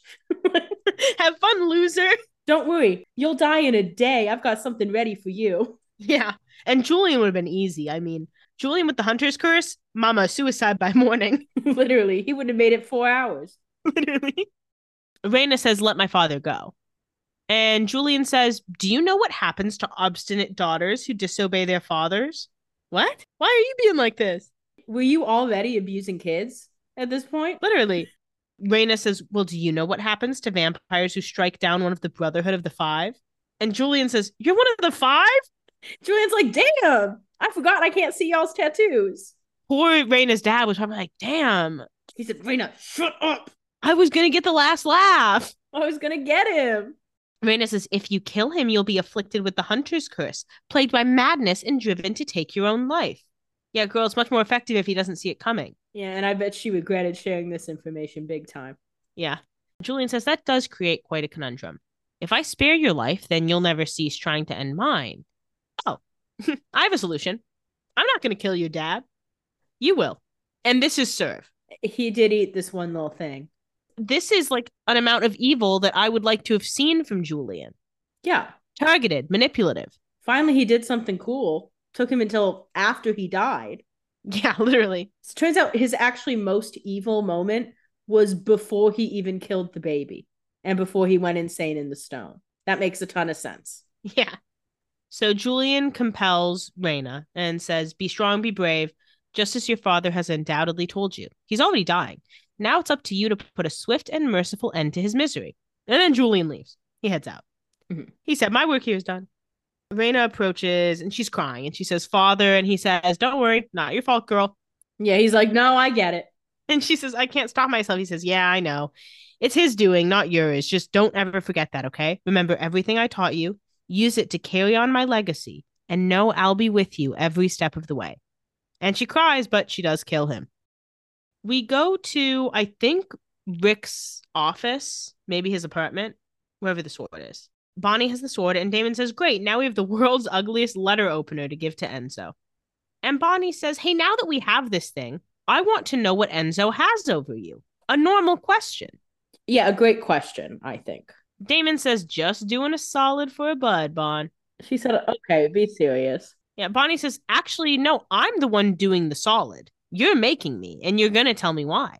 Have fun, loser. Don't worry. You'll die in a day. I've got something ready for you. Yeah. And Julian would have been easy. I mean, Julian with the hunter's curse, mama, suicide by morning. Literally. He wouldn't have made it 4 hours. Literally. Reina says, let my father go. And Julian says, do you know what happens to obstinate daughters who disobey their fathers? What? Why are you being like this? Were you already abusing kids at this point? Literally. Reyna says, well, do you know what happens to vampires who strike down one of the Brotherhood of the Five? And Julian says, you're one of the five? Julian's like, damn, I forgot I can't see y'all's tattoos. Poor Reyna's dad was probably like, damn. He said, Reyna, shut up. I was going to get the last laugh. I was going to get him. Reyna says, if you kill him, you'll be afflicted with the hunter's curse, plagued by madness and driven to take your own life. Yeah, girl, it's much more effective if he doesn't see it coming. Yeah, and I bet she regretted sharing this information big time. Yeah. Julian says, that does create quite a conundrum. If I spare your life, then you'll never cease trying to end mine. Oh, I have a solution. I'm not going to kill your dad. You will. And this is serve. He did eat this one little thing. This is like an amount of evil that I would like to have seen from Julian. Yeah. Targeted, manipulative. Finally, he did something cool. Took him until after he died. Yeah, literally. So it turns out his actually most evil moment was before he even killed the baby and before he went insane in the stone. That makes a ton of sense. Yeah. So Julian compels Reyna and says, be strong, be brave, just as your father has undoubtedly told you. He's already dying. Now it's up to you to put a swift and merciful end to his misery. And then Julian leaves. He heads out. Mm-hmm. He said, my work here is done. Reyna approaches and she's crying and she says, Father, and he says, don't worry, not your fault, girl. Yeah, he's like, no, I get it. And she says, I can't stop myself. He says, yeah, I know. It's his doing, not yours. Just don't ever forget that, okay? Remember everything I taught you. Use it to carry on my legacy and know I'll be with you every step of the way. And she cries, but she does kill him. We go to, I think, Rick's office, maybe his apartment, wherever the sword is. Bonnie has the sword, and Damon says, great, now we have the world's ugliest letter opener to give to Enzo. And Bonnie says, hey, now that we have this thing, I want to know what Enzo has over you. A normal question. Yeah, a great question, I think. Damon says, just doing a solid for a bud, Bon. She said, okay, be serious. Yeah, Bonnie says, actually, no, I'm the one doing the solid. You're making me, and you're going to tell me why.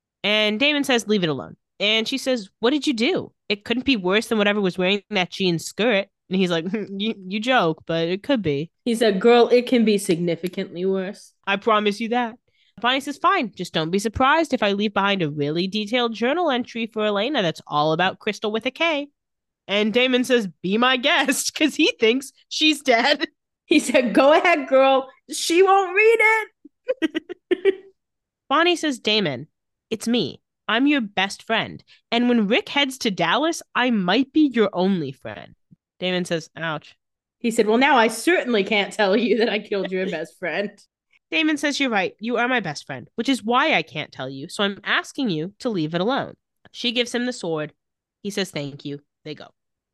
And Damon says, leave it alone. And she says, what did you do? It couldn't be worse than whatever was wearing that jean skirt. And he's like, you joke, but it could be. He said, girl, it can be significantly worse. I promise you that. Bonnie says, fine, just don't be surprised if I leave behind a really detailed journal entry for Elena that's all about Crystal with a K. And Damon says, be my guest, because he thinks she's dead. He said, go ahead, girl. She won't read it. Bonnie says, Damon, it's me. I'm your best friend. And when Rick heads to Dallas, I might be your only friend. Damon says, ouch. He said, well, now I certainly can't tell you that I killed your best friend. Damon says, you're right. You are my best friend, which is why I can't tell you. So I'm asking you to leave it alone. She gives him the sword. He says, thank you. They go.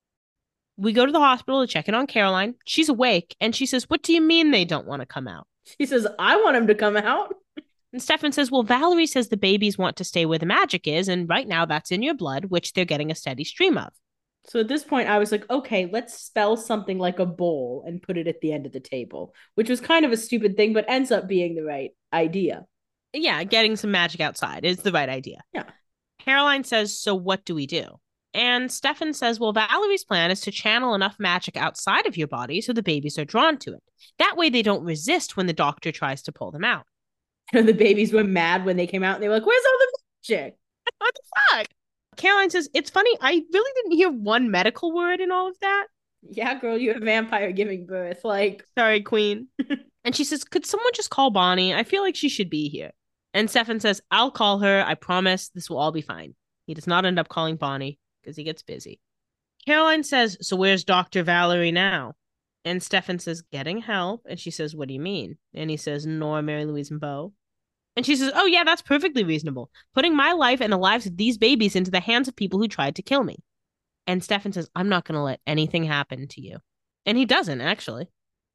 We go to the hospital to check in on Caroline. She's awake, and she says, what do you mean they don't want to come out? She says, I want him to come out. And Stefan says, well, Valerie says the babies want to stay where the magic is, and right now that's in your blood, which they're getting a steady stream of. So at this point, I was like, okay, let's spell something like a bowl and put it at the end of the table, which was kind of a stupid thing, but ends up being the right idea. Yeah, getting some magic outside is the right idea. Yeah. Caroline says, so what do we do? And Stefan says, well, Valerie's plan is to channel enough magic outside of your body so the babies are drawn to it. That way they don't resist when the doctor tries to pull them out. And the babies were mad when they came out and they were like, where's all the magic? What the fuck? Caroline says, it's funny, I really didn't hear one medical word in all of that. Yeah, girl, you're a vampire giving birth. Like, sorry, queen. And she says, could someone just call Bonnie? I feel like she should be here. And Stefan says, I'll call her. I promise this will all be fine. He does not end up calling Bonnie because he gets busy. Caroline says, so where's Dr. Valerie now? And Stefan says, getting help. And she says, what do you mean? And he says, Nora, Mary Louise, and Beau. And she says, oh, yeah, that's perfectly reasonable. Putting my life and the lives of these babies into the hands of people who tried to kill me. And Stefan says, I'm not going to let anything happen to you. And he doesn't, actually.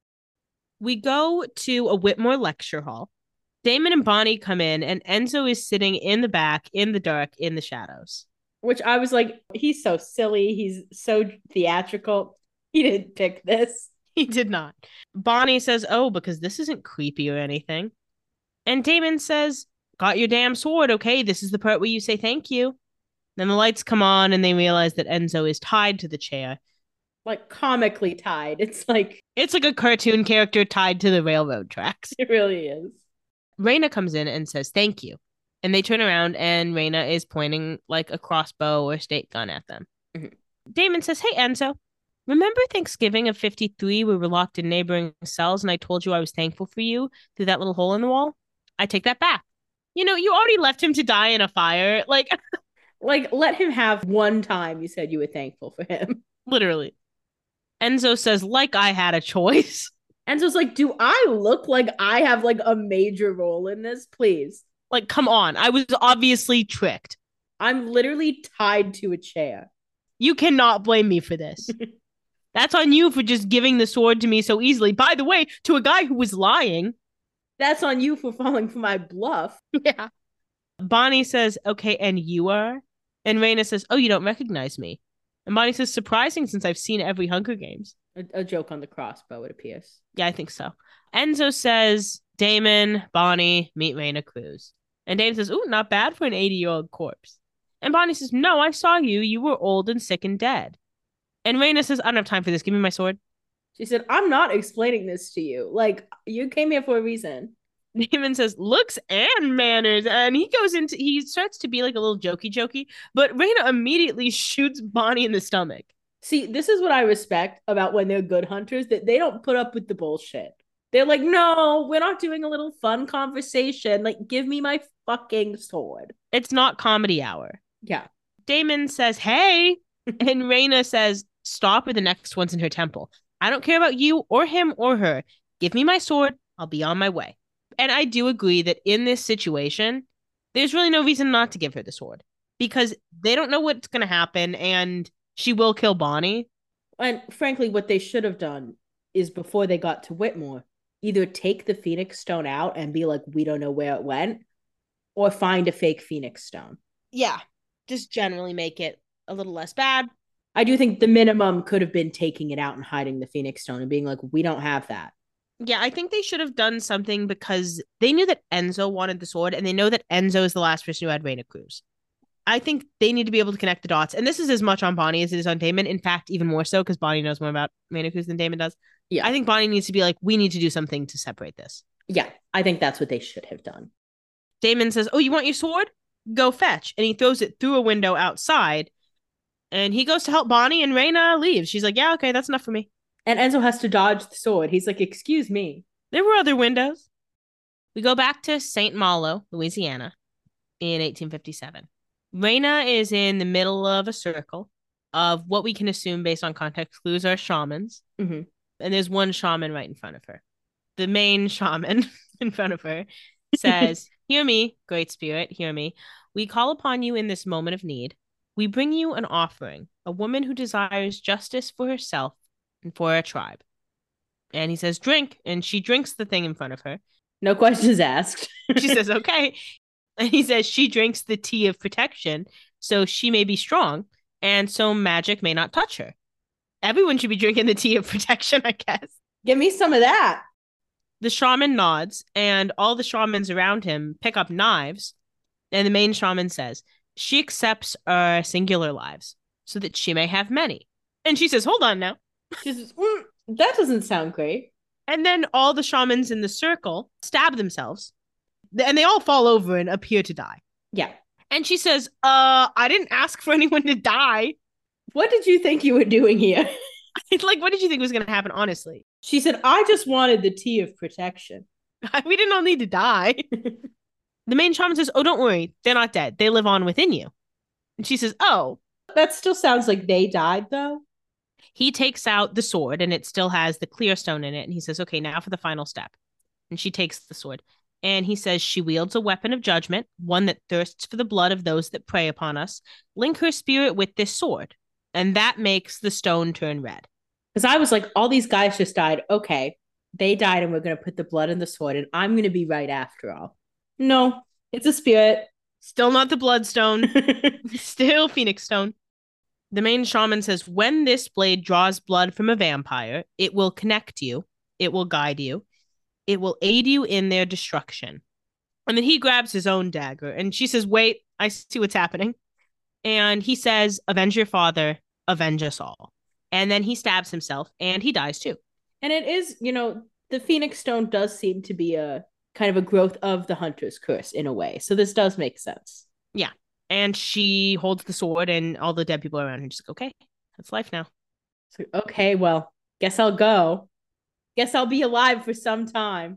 We go to a Whitmore lecture hall. Damon and Bonnie come in, and Enzo is sitting in the back, in the dark, in the shadows. Which I was like, he's so silly. He's so theatrical. He didn't pick this. He did not. Bonnie says, oh, because this isn't creepy or anything. And Damon says, got your damn sword, okay? This is the part where you say thank you. Then the lights come on and they realize that Enzo is tied to the chair. Like comically tied. It's like It's like a cartoon character tied to the railroad tracks. it really is. Reina comes in and says, "Thank you." And they turn around and Reina is pointing like a crossbow or state gun at them. Mhm. Damon says, "Hey, Enzo, remember Thanksgiving of 53? We were locked in neighboring cells and I told you I was thankful for you through that little hole in the wall? I take that back. You know, you already left him to die in a fire. Like, Like, let him have one time you said you were thankful for him. literally." Enzo says, "Like I had a choice." And so it's like, do I look like I have like a major role in this? Please. Like, come on. I was obviously tricked. I'm literally tied to a chair. You cannot blame me for this. That's on you for just giving the sword to me so easily. By the way, to a guy who was lying. That's on you for falling for my bluff. Yeah. Bonnie says, "Okay, and you are?" And Reina says, "Oh, you don't recognize me." And Bonnie says, "Surprising since I've seen every Hunger Games." A joke on the crossbow, it appears. Yeah, I think so. Enzo says, "Damon, Bonnie, meet Reina Cruz." And Damon says, "Ooh, not bad for an 80-year-old corpse." And Bonnie says, "No, I saw you. You were old and sick and dead." And Reina says, "I don't have time for this. Give me my sword." She said, I'm not explaining this to you. Like, you came here for a reason. Damon says, "Looks and manners." And he starts to be like a little jokey, but Reina immediately shoots Bonnie in the stomach. See, this is what I respect about when they're good hunters, that they don't put up with the bullshit. They're like, no, we're not doing a little fun conversation. Like, give me my fucking sword. It's not comedy hour. Yeah. Damon says, "Hey." And Reina says, "Stop or the next one's in her temple. I don't care about you or him or her. Give me my sword. I'll be on my way." And I do agree that in this situation, there's really no reason not to give her the sword because they don't know what's going to happen and she will kill Bonnie. And frankly, what they should have done is before they got to Whitmore, either take the Phoenix Stone out and be like, we don't know where it went, or find a fake Phoenix Stone. Yeah, just generally make it a little less bad. I do think the minimum could have been taking it out and hiding the Phoenix Stone and being like, we don't have that. Yeah, I think they should have done something because they knew that Enzo wanted the sword and they know that Enzo is the last person who had Reina Cruz. I think they need to be able to connect the dots. And this is as much on Bonnie as it is on Damon. In fact, even more so because Bonnie knows more about Reina Cruz than Damon does. Yeah. I think Bonnie needs to be like, we need to do something to separate this. Yeah, I think that's what they should have done. Damon says, "Oh, you want your sword? Go fetch." And he throws it through a window outside. And he goes to help Bonnie and Reina leaves. She's like, "Yeah, okay, that's enough for me." And Enzo has to dodge the sword. He's like, excuse me. There were other windows. We go back to St. Malo, Louisiana in 1857. Reina is in the middle of a circle of what we can assume based on context clues are shamans. Mm-hmm. And there's one shaman right in front of her. The main shaman in front of her says, "Hear me, great spirit, hear me. We call upon you in this moment of need. We bring you an offering, a woman who desires justice for herself and for her tribe." And he says, "Drink." And she drinks the thing in front of her. No questions asked. She says, "Okay." And he says she drinks the tea of protection, so she may be strong, and so magic may not touch her. Everyone should be drinking the tea of protection, I guess. Give me some of that. The shaman nods, and all the shamans around him pick up knives. And the main shaman says, she accepts our singular lives so that she may have many. And she says, "Hold on now." She says, that doesn't sound great. And then all the shamans in the circle stab themselves. And they all fall over and appear to die. Yeah. And she says, I didn't ask for anyone to die. What did you think you were doing here? Like, what did you think was going to happen, honestly? She said, I just wanted the tea of protection. We didn't all need to die. The main shaman says, "Oh, don't worry. They're not dead. They live on within you." And she says, "Oh." That still sounds like they died, though. He takes out the sword and it still has the clear stone in it. And he says, "Okay, now for the final step." And she takes the sword. And he says, "She wields a weapon of judgment, one that thirsts for the blood of those that prey upon us. Link her spirit with this sword. And that makes the stone turn red." Because I was like, all these guys just died. Okay, they died and we're going to put the blood in the sword and I'm going to be right after all. No, it's a spirit. Still not the bloodstone. Still Phoenix Stone. The main shaman says, "When this blade draws blood from a vampire, it will connect you. It will guide you. It will aid you in their destruction." And then he grabs his own dagger. And she says, "Wait, I see what's happening." And he says, avenge your father, avenge us all. And then he stabs himself and he dies too. And it is, the Phoenix Stone does seem to be a kind of a growth of the Hunter's curse in a way. So this does make sense. Yeah. And she holds the sword and all the dead people around her just like, okay, that's life now. So, okay, well, guess I'll go. Guess I'll be alive for some time.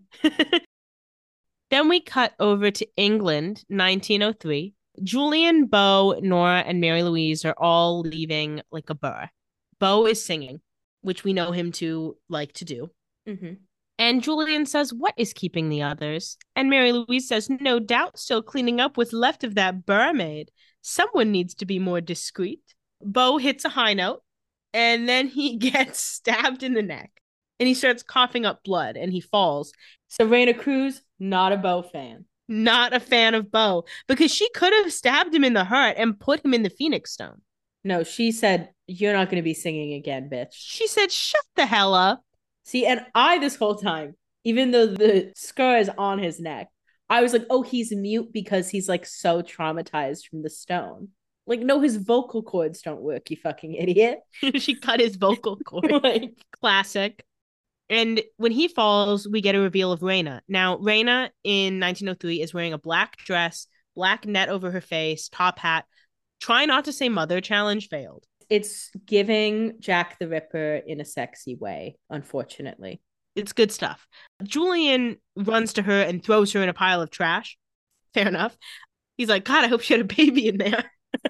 Then we cut over to England, 1903. Julian, Beau, Nora, and Mary Louise are all leaving like a burr. Beau is singing, which we know him to like to do. Mm-hmm. And Julian says, what is keeping the others? And Mary Louise says, no doubt still cleaning up what's left of that barmaid. Someone needs to be more discreet. Beau hits a high note, and then he gets stabbed in the neck. And he starts coughing up blood, and he falls. Serena Cruz, not a Beau fan. Not a fan of Beau, because she could have stabbed him in the heart and put him in the Phoenix Stone. No, she said, you're not going to be singing again, bitch. She said, shut the hell up. See, and I, this whole time, even though the scar is on his neck, I was like, oh, he's mute because he's like so traumatized from the stone. Like, no, his vocal cords don't work, you fucking idiot. She cut his vocal cord. Like, classic. And when he falls, we get a reveal of Raina. Now, Raina in 1903 is wearing a black dress, black net over her face, top hat. Try not to say mother, challenge failed. It's giving Jack the Ripper in a sexy way, unfortunately. It's good stuff. Julian runs to her and throws her in a pile of trash. Fair enough. He's like, God, I hope she had a baby in there.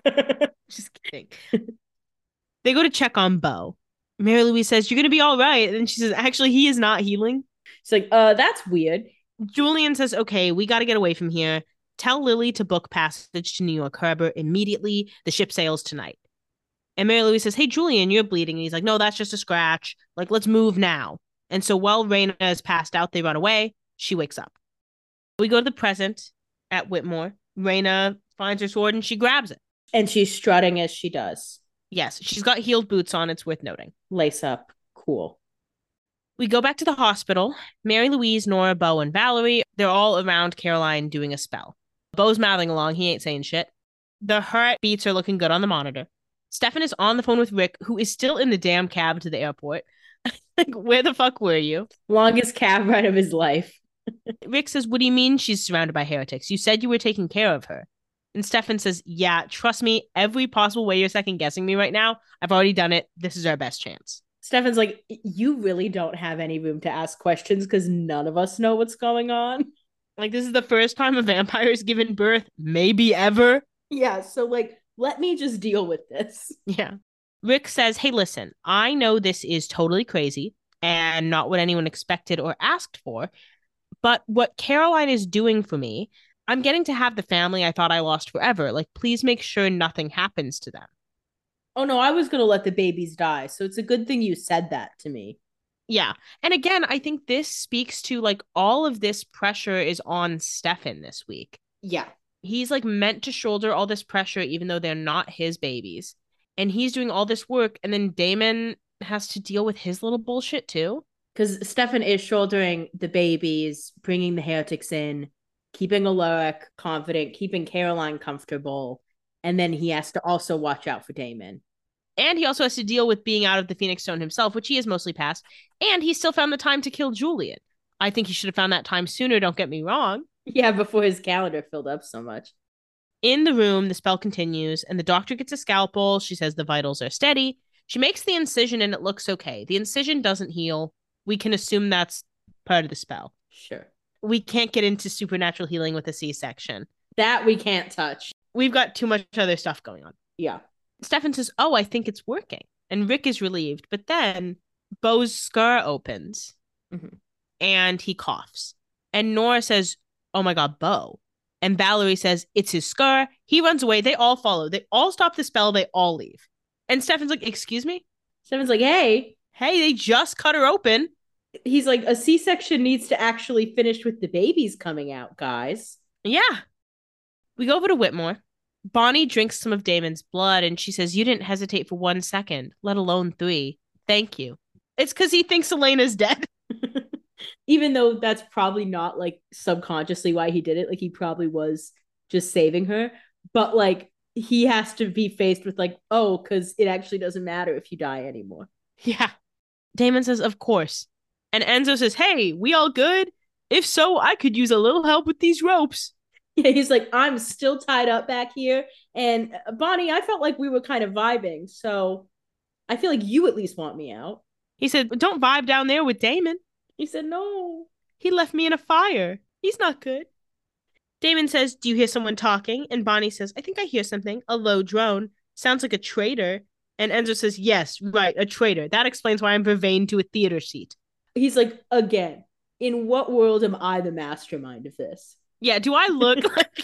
Just kidding. They go to check on Beau. Mary Louise says, you're going to be all right. And then she says, actually, he is not healing. She's like, that's weird. Julian says, okay, we got to get away from here. Tell Lily to book passage to New York Harbor immediately. The ship sails tonight. And Mary Louise says, hey, Julian, you're bleeding. And he's like, no, that's just a scratch. Like, let's move now. And so while Raina is passed out, they run away. She wakes up. We go to the present at Whitmore. Raina finds her sword and she grabs it. And she's strutting as she does. Yes, she's got heeled boots on. It's worth noting. Lace up. Cool. We go back to the hospital. Mary Louise, Nora, Beau, and Valerie, they're all around Caroline doing a spell. Beau's mouthing along. He ain't saying shit. The heartbeats are looking good on the monitor. Stefan is on the phone with Rick, who is still in the damn cab to the airport. Like, where the fuck were you? Longest cab ride of his life. Rick says, what do you mean she's surrounded by heretics? You said you were taking care of her. And Stefan says, yeah, trust me, every possible way you're second guessing me right now, I've already done it. This is our best chance. Stefan's like, you really don't have any room to ask questions because none of us know what's going on. Like, this is the first time a vampire has given birth, maybe ever. Yeah, so like, let me just deal with this. Yeah. Rick says, hey, listen, I know this is totally crazy and not what anyone expected or asked for, but what Caroline is doing for me, I'm getting to have the family I thought I lost forever. Like, please make sure nothing happens to them. Oh, no, I was going to let the babies die. So it's a good thing you said that to me. Yeah. And again, I think this speaks to like all of this pressure is on Stefan this week. Yeah. He's like meant to shoulder all this pressure, even though they're not his babies. And he's doing all this work. And then Damon has to deal with his little bullshit too. Because Stefan is shouldering the babies, bringing the heretics in, keeping Alaric confident, keeping Caroline comfortable. And then he has to also watch out for Damon. And he also has to deal with being out of the Phoenix Stone himself, which he is mostly past. And he still found the time to kill Julian. I think he should have found that time sooner, don't get me wrong. Yeah, before his calendar filled up so much. In the room, the spell continues, and the doctor gets a scalpel. She says the vitals are steady. She makes the incision, and it looks okay. The incision doesn't heal. We can assume that's part of the spell. Sure. We can't get into supernatural healing with a C-section. That we can't touch. We've got too much other stuff going on. Yeah. Stefan says, oh, I think it's working. And Rick is relieved. But then Beau's scar opens and he coughs. And Nora says, oh my God, Beau. And Valerie says, it's his scar. He runs away. They all follow. They all stop the spell. They all leave. And Stefan's like, excuse me? Stefan's like, hey, they just cut her open. He's like, a C-section needs to actually finish with the babies coming out, guys. Yeah. We go over to Whitmore. Bonnie drinks some of Damon's blood and she says, you didn't hesitate for 1 second, let alone 3. Thank you. It's because he thinks Elena's dead. Even though that's probably not like subconsciously why he did it. Like he probably was just saving her. But like he has to be faced with like, oh, because it actually doesn't matter if you die anymore. Yeah. Damon says, of course. And Enzo says, hey, we all good? If so, I could use a little help with these ropes. Yeah, he's like, I'm still tied up back here. And Bonnie, I felt like we were kind of vibing. So I feel like you at least want me out. He said, don't vibe down there with Damon. He said, no. He left me in a fire. He's not good. Damon says, do you hear someone talking? And Bonnie says, I think I hear something. A low drone. Sounds like a traitor. And Enzo says, yes, right, a traitor. That explains why I'm vervain to a theater seat. He's like, again, in what world am I the mastermind of this? Yeah, do I look like...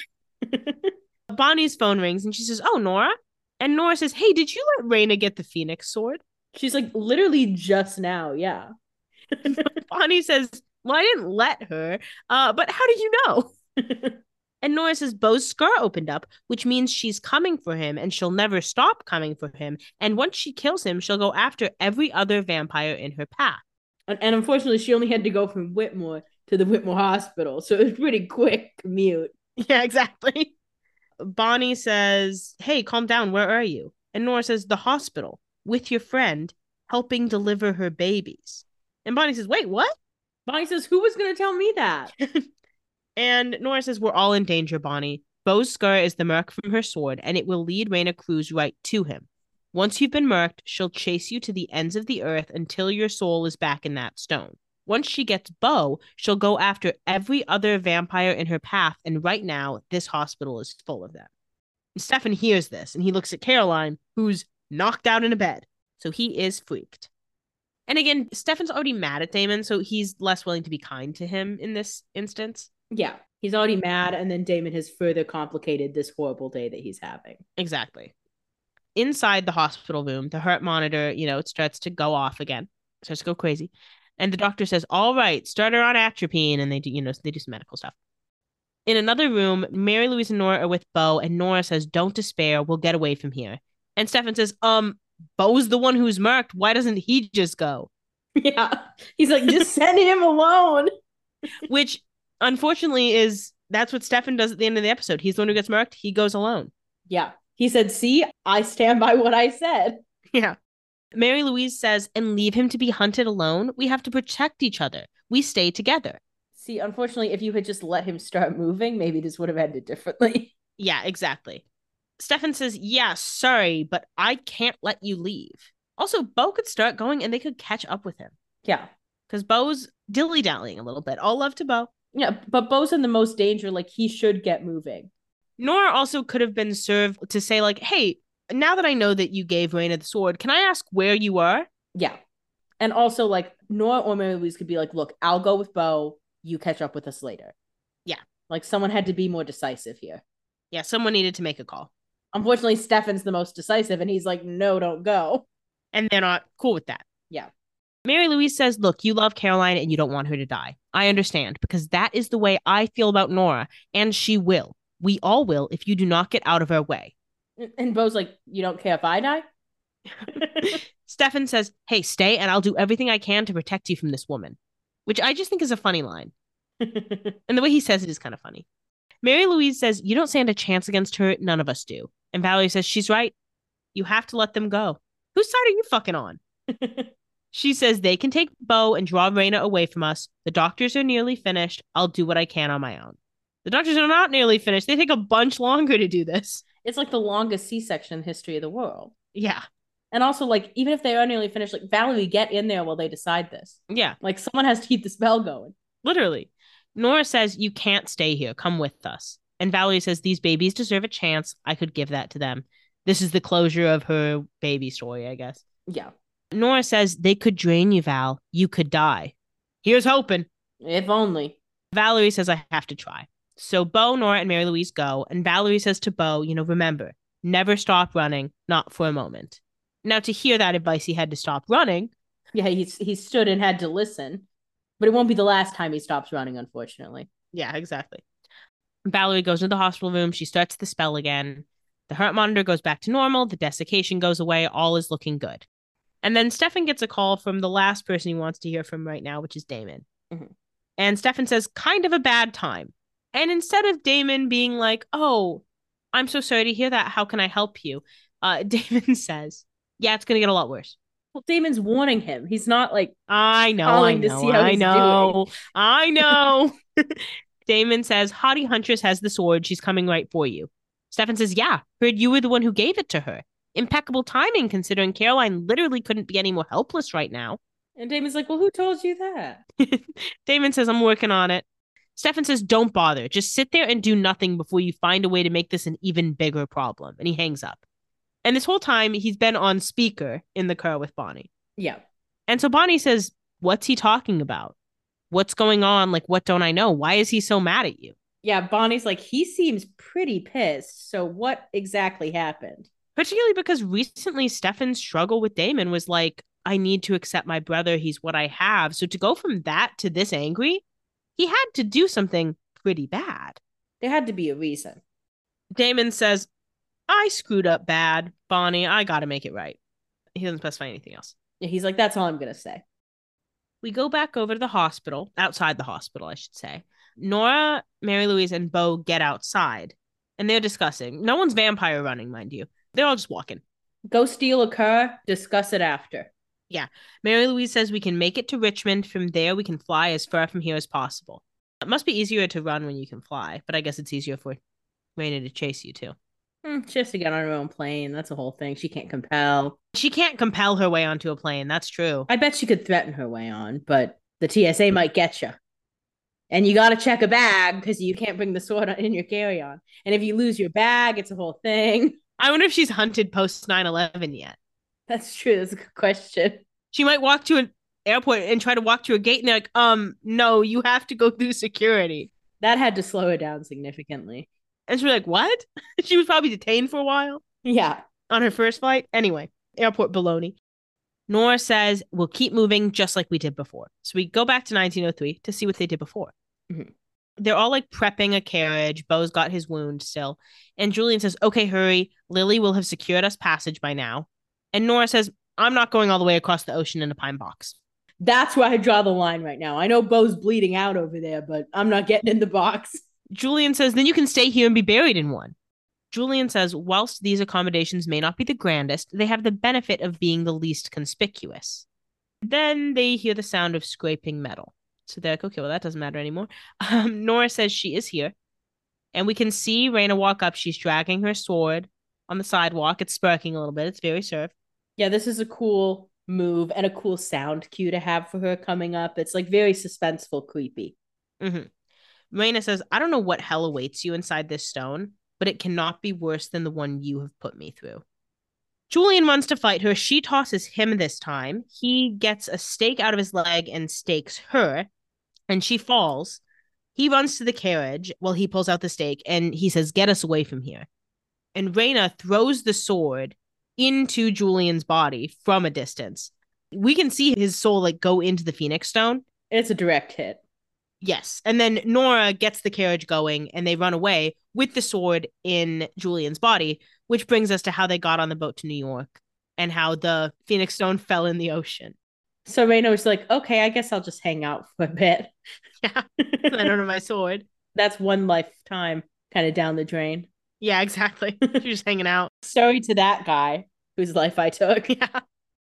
Bonnie's phone rings and she says, oh, Nora? And Nora says, hey, did you let Raina get the Phoenix sword? She's like, literally just now, yeah. Bonnie says, well, I didn't let her, but how do you know? And Nora says Bo's scar opened up, which means she's coming for him and she'll never stop coming for him. And once she kills him, she'll go after every other vampire in her path. And unfortunately, she only had to go from Whitmore to the Whitmore Hospital. So it was a pretty quick commute. Yeah, exactly. Bonnie says, hey, calm down. Where are you? And Nora says, the hospital with your friend helping deliver her babies. And Bonnie says, wait, what? Bonnie says, who was going to tell me that? And Nora says, we're all in danger, Bonnie. Bo's scar is the mark from her sword, and it will lead Raina Cruz right to him. Once you've been marked, she'll chase you to the ends of the earth until your soul is back in that stone. Once she gets Bo, she'll go after every other vampire in her path, and right now, this hospital is full of them. And Stefan hears this, and he looks at Caroline, who's knocked out in a bed. So he is freaked. And again, Stefan's already mad at Damon, so he's less willing to be kind to him in this instance. Yeah, he's already mad, and then Damon has further complicated this horrible day that he's having. Exactly. Inside the hospital room, the heart monitor, it starts to go off again. It starts to go crazy. And the doctor says, all right, start her on atropine. And they do, they do some medical stuff. In another room, Mary Louise and Nora are with Bo, and Nora says, don't despair. We'll get away from here. And Stefan says, Bo's the one who's marked. Why doesn't he just go? Yeah. He's like, just send him alone. Which, unfortunately, that's what Stefan does at the end of the episode. He's the one who gets marked. He goes alone. Yeah. He said, see, I stand by what I said. Yeah. Mary Louise says, and leave him to be hunted alone. We have to protect each other. We stay together. See, unfortunately, if you had just let him start moving, maybe this would have ended differently. Yeah, exactly. Stefan says, yeah, sorry, but I can't let you leave. Also, Bo could start going and they could catch up with him. Yeah. Because Bo's dilly-dallying a little bit. All love to Bo. Yeah, but Bo's in the most danger. Like, he should get moving. Nora also could have been served to say, like, hey, now that I know that you gave Raina the sword, can I ask where you are? Yeah. And also, like, Nora or Mary Louise could be like, look, I'll go with Bo. You catch up with us later. Yeah. Like, someone had to be more decisive here. Yeah, someone needed to make a call. Unfortunately, Stefan's the most decisive, and he's like, no, don't go. And they're not cool with that. Yeah. Mary Louise says, look, you love Caroline and you don't want her to die. I understand, because that is the way I feel about Nora, and she will. We all will if you do not get out of our way. And Bo's like, you don't care if I die? Stefan says, hey, stay, and I'll do everything I can to protect you from this woman. Which I just think is a funny line. And the way he says it is kind of funny. Mary Louise says, you don't stand a chance against her. None of us do. And Valerie says, she's right. You have to let them go. Whose side are you fucking on? She says they can take Bo and draw Raina away from us. The doctors are nearly finished. I'll do what I can on my own. The doctors are not nearly finished. They take a bunch longer to do this. It's like the longest C-section in history of the world. Yeah. And also, like, even if they are nearly finished, like, Valerie, get in there while they decide this. Yeah. Like, someone has to keep the spell going. Literally. Nora says, you can't stay here. Come with us. And Valerie says, these babies deserve a chance. I could give that to them. This is the closure of her baby story, I guess. Yeah. Nora says, they could drain you, Val. You could die. Here's hoping. If only. Valerie says, I have to try. So Bo, Nora, and Mary Louise go. And Valerie says to Bo, remember, never stop running. Not for a moment. Now, to hear that advice, he had to stop running. Yeah, he stood and had to listen. But it won't be the last time he stops running, unfortunately. Yeah, exactly. Valerie goes into the hospital room. She starts the spell again. The heart monitor goes back to normal. The desiccation goes away. All is looking good. And then Stefan gets a call from the last person he wants to hear from right now, which is Damon. Mm-hmm. And Stefan says, kind of a bad time. And instead of Damon being like, oh, I'm so sorry to hear that. How can I help you? Damon says, yeah, it's going to get a lot worse. Well, Damon's warning him. He's not like I know, calling to see how I he's doing. know, I know. Damon says, Hottie Huntress has the sword. She's coming right for you. Stefan says, yeah, heard you were the one who gave it to her. Impeccable timing, considering Caroline literally couldn't be any more helpless right now. And Damon's like, well, who told you that? Damon says, I'm working on it. Stefan says, don't bother. Just sit there and do nothing before you find a way to make this an even bigger problem. And he hangs up. And this whole time, he's been on speaker in the car with Bonnie. Yeah. And so Bonnie says, what's he talking about? What's going on? Like, what don't I know? Why is he so mad at you? Yeah, Bonnie's like, he seems pretty pissed. So what exactly happened? Particularly because recently Stefan's struggle with Damon was like, I need to accept my brother. He's what I have. So to go from that to this angry, he had to do something pretty bad. There had to be a reason. Damon says, I screwed up bad, Bonnie. I got to make it right. He doesn't specify anything else. Yeah, he's like, that's all I'm going to say. We go back over to the hospital, outside the hospital, I should say. Nora, Mary Louise, and Beau get outside, and they're discussing. No one's vampire running, mind you. They're all just walking. Go steal a car, discuss it after. Yeah. Mary Louise says we can make it to Richmond. From there, we can fly as far from here as possible. It must be easier to run when you can fly, but I guess it's easier for Raina to chase you, too. She has to get on her own plane. That's a whole thing. She can't compel. She can't compel her way onto a plane. That's true. I bet she could threaten her way on, but the TSA might get you. And you got to check a bag because you can't bring the sword in your carry-on. And if you lose your bag, it's a whole thing. I wonder if she's hunted post 9/11 yet. That's true. That's a good question. She might walk to an airport and try to walk to a gate and they're like, no, you have to go through security. That had to slow her down significantly. And she's like, what? She was probably detained for a while. Yeah. On her first flight. Anyway, airport baloney. Nora says, we'll keep moving just like we did before. So we go back to 1903 to see what they did before. Mm-hmm. They're all like prepping a carriage. Beau's got his wound still. And Julian says, okay, hurry. Lily will have secured us passage by now. And Nora says, I'm not going all the way across the ocean in a pine box. That's where I draw the line right now. I know Beau's bleeding out over there, but I'm not getting in the box. Julian says, then you can stay here and be buried in one. Julian says, whilst these accommodations may not be the grandest, they have the benefit of being the least conspicuous. Then they hear the sound of scraping metal. So they're like, okay, well, that doesn't matter anymore. Nora says she is here. And we can see Raina walk up. She's dragging her sword on the sidewalk. It's sparking a little bit. It's very surf. Yeah, this is a cool move and a cool sound cue to have for her coming up. It's like very suspenseful, creepy. Mm-hmm. Raina says, I don't know what hell awaits you inside this stone, but it cannot be worse than the one you have put me through. Julian runs to fight her. She tosses him this time. He gets a stake out of his leg and stakes her, and she falls. He runs to the carriage while he pulls out the stake, and he says, get us away from here. And Raina throws the sword into Julian's body from a distance. We can see his soul like go into the Phoenix Stone. It's a direct hit. Yes. And then Nora gets the carriage going and they run away with the sword in Julian's body, which brings us to how they got on the boat to New York and how the Phoenix Stone fell in the ocean. So Raina was like, okay, I guess I'll just hang out for a bit. Yeah. I don't know my sword. That's one lifetime kind of down the drain. Yeah, exactly. She's just hanging out. Sorry to that guy whose life I took. Yeah.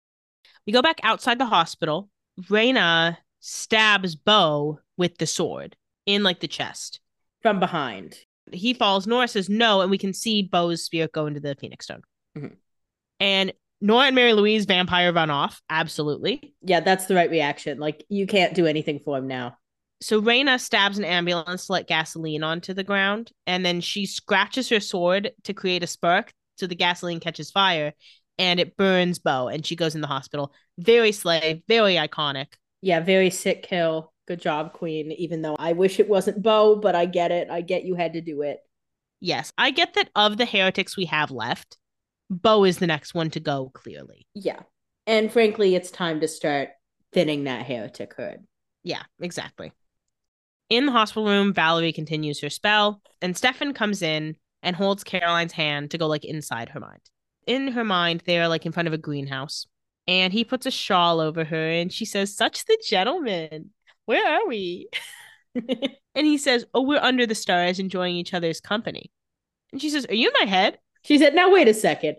We go back outside the hospital. Raina stabs Beau with the sword in like the chest. From behind. He falls. Nora says no, and we can see Beau's spirit go into the Phoenix Stone. Mm-hmm. And Nora and Mary Louise vampire run off. Absolutely. Yeah, that's the right reaction. Like, you can't do anything for him now. So Raina stabs an ambulance to let gasoline onto the ground, and then she scratches her sword to create a spark so the gasoline catches fire, and it burns Beau, and she goes in the hospital. Very slay, very iconic. Yeah, very sick kill. Good job, Queen, even though I wish it wasn't Beau, but I get it. I get you had to do it. Yes, I get that of the heretics we have left, Beau is the next one to go, clearly. Yeah. And frankly, it's time to start thinning that heretic herd. Yeah, exactly. In the hospital room, Valerie continues her spell, and Stefan comes in and holds Caroline's hand to go like inside her mind. In her mind, they're like in front of a greenhouse, and he puts a shawl over her, and she says, such the gentleman. Where are we? And he says, oh, we're under the stars enjoying each other's company. And she says, are you in my head? She said, now wait a second.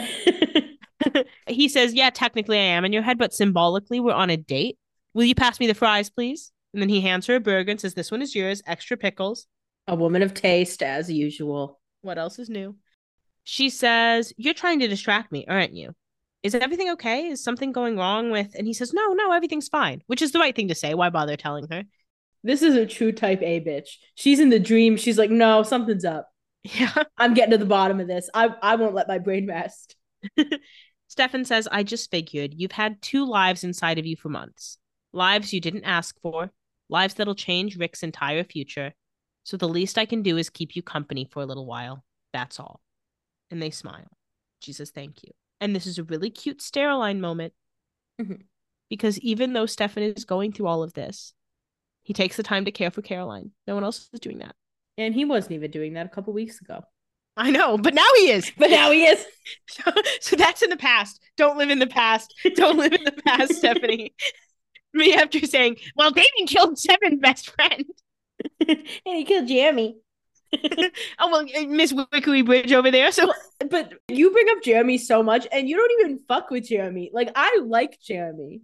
He says, yeah, technically I am in your head, but symbolically we're on a date. Will you pass me the fries, please? And then he hands her a burger and says, this one is yours, extra pickles. A woman of taste, as usual. What else is new? She says, you're trying to distract me, aren't you? Is everything okay? Is something going wrong with... And he says, no, everything's fine, which is the right thing to say. Why bother telling her? This is a true type A bitch. She's in the dream. She's like, no, something's up. Yeah. I'm getting to the bottom of this. I won't let my brain rest. Stefan says, I just figured you've had 2 lives inside of you for months. Lives you didn't ask for. Lives that'll change Rick's entire future. So the least I can do is keep you company for a little while. That's all. And they smile. She says, thank you. And this is a really cute Stereline moment. Mhm. Because even though Stefan is going through all of this, he takes the time to care for Caroline. No one else is doing that. And he wasn't even doing that a couple weeks ago. I know, but now he is. But now he is. So that's in the past. Don't live in the past. Don't live in the past, Stephanie. Me after saying, well, Damien killed Stefan's best friend. And he killed Jeremy. Oh, well, Miss Wickery Bridge over there. So, But you bring up Jeremy so much, and you don't even fuck with Jeremy. Like, I like Jeremy.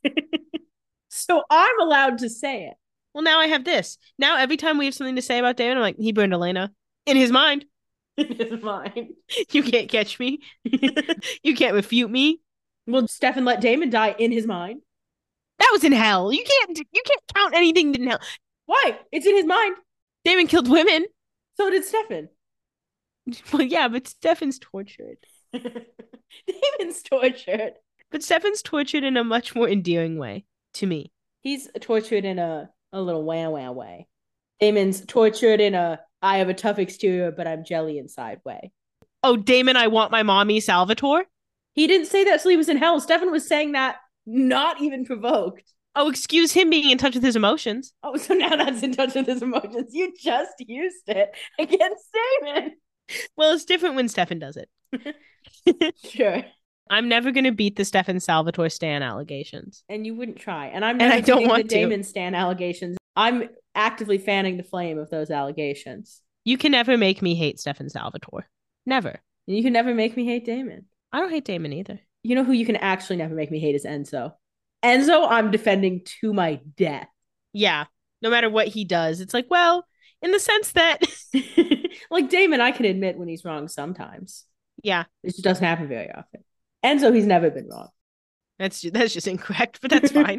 So I'm allowed to say it. well, now I have this. Now every time we have something to say about Damon, I'm like, he burned Elena. In his mind. In his mind. You can't catch me. You can't refute me. Well, Stefan let Damon die in his mind. That was in hell. You can't count anything in hell. Why? It's in his mind. Damon killed women. So did Stefan. Well, yeah, but Stefan's tortured. Damon's tortured. But Stefan's tortured in a much more endearing way to me. He's tortured in a little wah way. Damon's tortured in a I have a tough exterior, but I'm jelly inside way. Oh, Damon, I want my mommy, Salvatore. He didn't say that till he was in hell. Stefan was saying that not even provoked. Oh, excuse him being in touch with his emotions. Oh, so now that's in touch with his emotions. You just used it against Damon. Well, it's different when Stefan does it. Sure. I'm never going to beat the Stefan Salvatore Stan allegations. And you wouldn't try. And I'm And never I don't beating want the to. Damon Stan allegations. I'm actively fanning the flame of those allegations. You can never make me hate Stefan Salvatore. Never. You can never make me hate Damon. I don't hate Damon either. You know who you can actually never make me hate is Enzo. Enzo, I'm defending to my death. Yeah. No matter what he does, it's like, well, in the sense that, Like Damon, I can admit when he's wrong sometimes. yeah, It just doesn't happen very often. Enzo, he's never been wrong. that's just incorrect, but that's fine.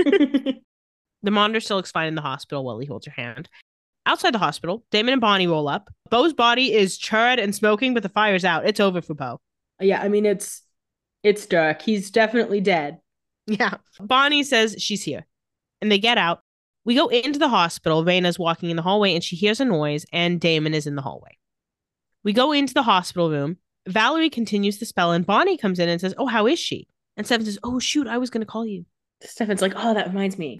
The monitor still looks fine in the hospital while he holds her hand. Outside the hospital, Damon and Bonnie roll up. Bo's body is charred and smoking, but the fire's out. It's over for Bo. Yeah, I mean, it's dark. He's definitely dead. Yeah. Bonnie says she's here. And they get out. We go into the hospital. Raina's walking in the hallway and she hears a noise, and Damon is in the hallway. We go into the hospital room. Valerie continues the spell, and Bonnie comes in and says, oh, how is she? And Stefan says, oh, shoot, I was going to call you. Stefan's like, oh, that reminds me.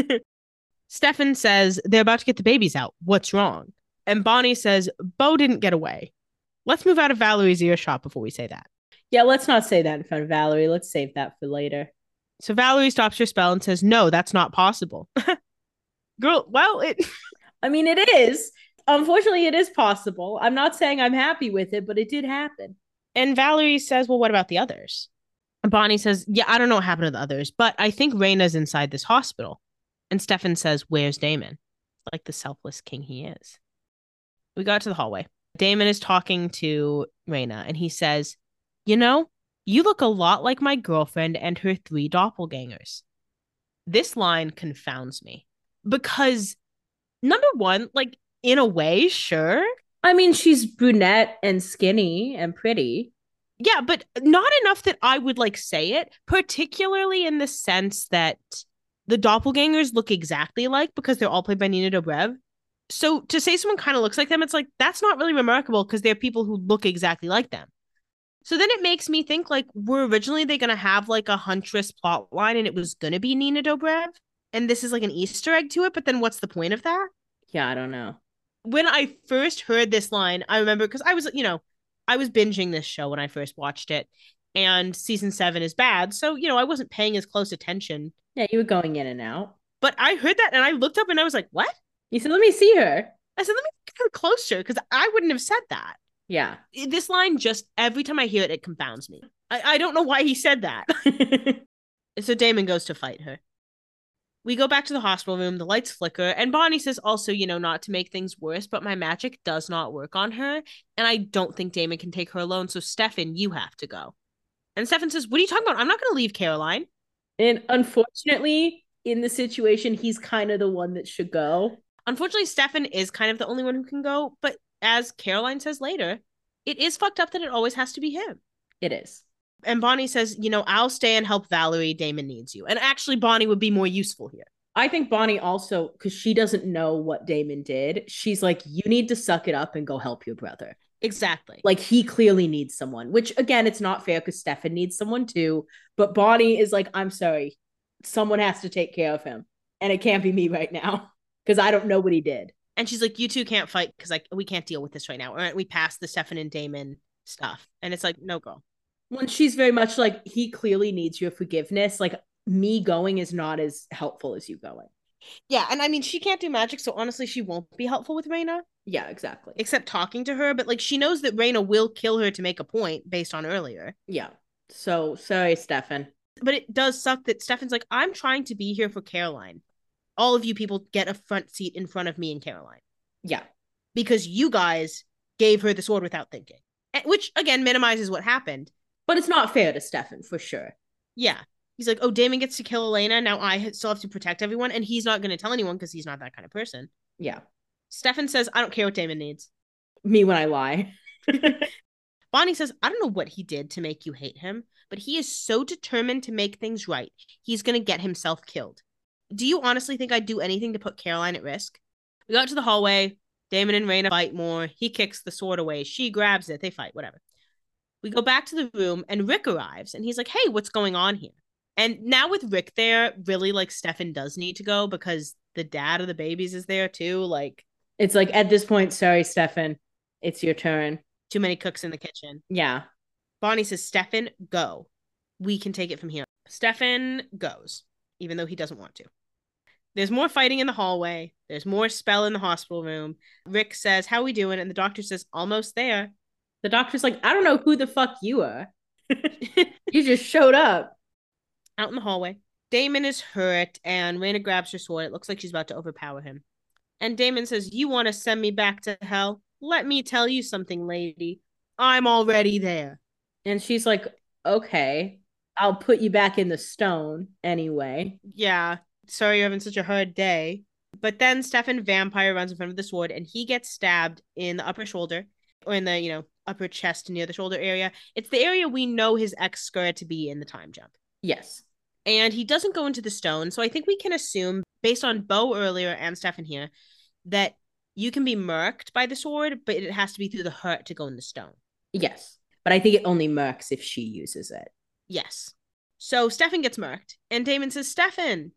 Stefan says, they're about to get the babies out. What's wrong? And Bonnie says, Bo didn't get away. Let's move out of Valerie's earshot before we say that. Yeah, let's not say that in front of Valerie. Let's save that for later. So Valerie stops her spell and says, no, that's not possible. Girl, well, I mean, it is. Unfortunately, it is possible. I'm not saying I'm happy with it, but it did happen. And Valerie says, well, what about the others? And Bonnie says, yeah, I don't know what happened to the others, but I think Raina's inside this hospital. And Stefan says, where's Damon? Like the selfless king he is. We got to the hallway. Damon is talking to Raina, and he says, you know, you look a lot like my girlfriend and her 3 doppelgangers. This line confounds me because, number one, like, in a way, sure. I mean, she's brunette and skinny and pretty. Yeah, but not enough that I would like say it, particularly in the sense that the doppelgangers look exactly alike because they're all played by Nina Dobrev. So to say someone kind of looks like them, it's like, that's not really remarkable because they're people who look exactly like them. So then it makes me think, like, were originally they going to have like a Huntress plot line and it was going to be Nina Dobrev? And this is like an Easter egg to it, but then what's the point of that? Yeah, I don't know. When I first heard this line, I remember because I was binging this show when I first watched it, and season 7 is bad. So, I wasn't paying as close attention. Yeah, you were going in and out. But I heard that and I looked up and I was like, what? You said, let me see her. I said, let me get her closer because I wouldn't have said that. Yeah. This line just, every time I hear it, it confounds me. I don't know why he said that. So Damon goes to fight her. We go back to the hospital room, the lights flicker, and Bonnie says also, not to make things worse, but my magic does not work on her, and I don't think Damon can take her alone, so Stefan, you have to go. And Stefan says, what are you talking about? I'm not going to leave Caroline. And unfortunately, in the situation, he's kind of the one that should go. Unfortunately, Stefan is kind of the only one who can go, but as Caroline says later, it is fucked up that it always has to be him. It is. And Bonnie says, I'll stay and help Valerie. Damon needs you. And actually, Bonnie would be more useful here. I think Bonnie also, because she doesn't know what Damon did, she's like, you need to suck it up and go help your brother. Exactly. Like, he clearly needs someone, which, again, it's not fair because Stefan needs someone too. But Bonnie is like, I'm sorry. Someone has to take care of him. And it can't be me right now because I don't know what he did. And she's like, you two can't fight because we can't deal with this right now. Or we passed the Stefan and Damon stuff. And it's like, no, girl. When she's very much like, he clearly needs your forgiveness. Like, me going is not as helpful as you going. Yeah, and I mean, she can't do magic, so honestly, she won't be helpful with Raina. Yeah, exactly. Except talking to her, but like, she knows that Raina will kill her to make a point based on earlier. Yeah. So, sorry, Stefan. But it does suck that Stefan's like, I'm trying to be here for Caroline. All of you people get a front seat in front of me and Caroline. Yeah. Because you guys gave her the sword without thinking. Which, again, minimizes what happened. But it's not fair to Stefan, for sure. Yeah. He's like, oh, Damon gets to kill Elena. Now I still have to protect everyone. And he's not going to tell anyone because he's not that kind of person. Yeah. Stefan says, I don't care what Damon needs. Me when I lie. Bonnie says, I don't know what he did to make you hate him, but he is so determined to make things right. He's going to get himself killed. Do you honestly think I'd do anything to put Caroline at risk? We go out to the hallway. Damon and Raina fight more. He kicks the sword away. She grabs it. They fight, whatever. We go back to the room and Rick arrives and he's like, hey, what's going on here? And now with Rick there, really, like, Stefan does need to go because the dad of the babies is there too. Like, it's like, at this point, sorry, Stefan, it's your turn. Too many cooks in the kitchen. Yeah. Bonnie says, Stefan, go. We can take it from here. Stefan goes, even though he doesn't want to. There's more fighting in the hallway. There's more spell in the hospital room. Rick says, how we doing? And the doctor says, almost there. The doctor's like, I don't know who the fuck you are. You just showed up. Out in the hallway, Damon is hurt and Raina grabs her sword. It looks like she's about to overpower him. And Damon says, you want to send me back to hell? Let me tell you something, lady. I'm already there. And she's like, okay, I'll put you back in the stone anyway. Yeah, sorry you're having such a hard day. But then Stefan Vampire runs in front of the sword and he gets stabbed in the upper shoulder or in the, upper chest near the shoulder area. It's the area we know his ex-Skura to be in the time jump. Yes. And he doesn't go into the stone. So I think we can assume, based on Bo earlier and Stefan here, that you can be murked by the sword, but it has to be through the hurt to go in the stone. Yes. But I think it only murks if she uses it. Yes. So Stefan gets murked. And Damon says, Stefan.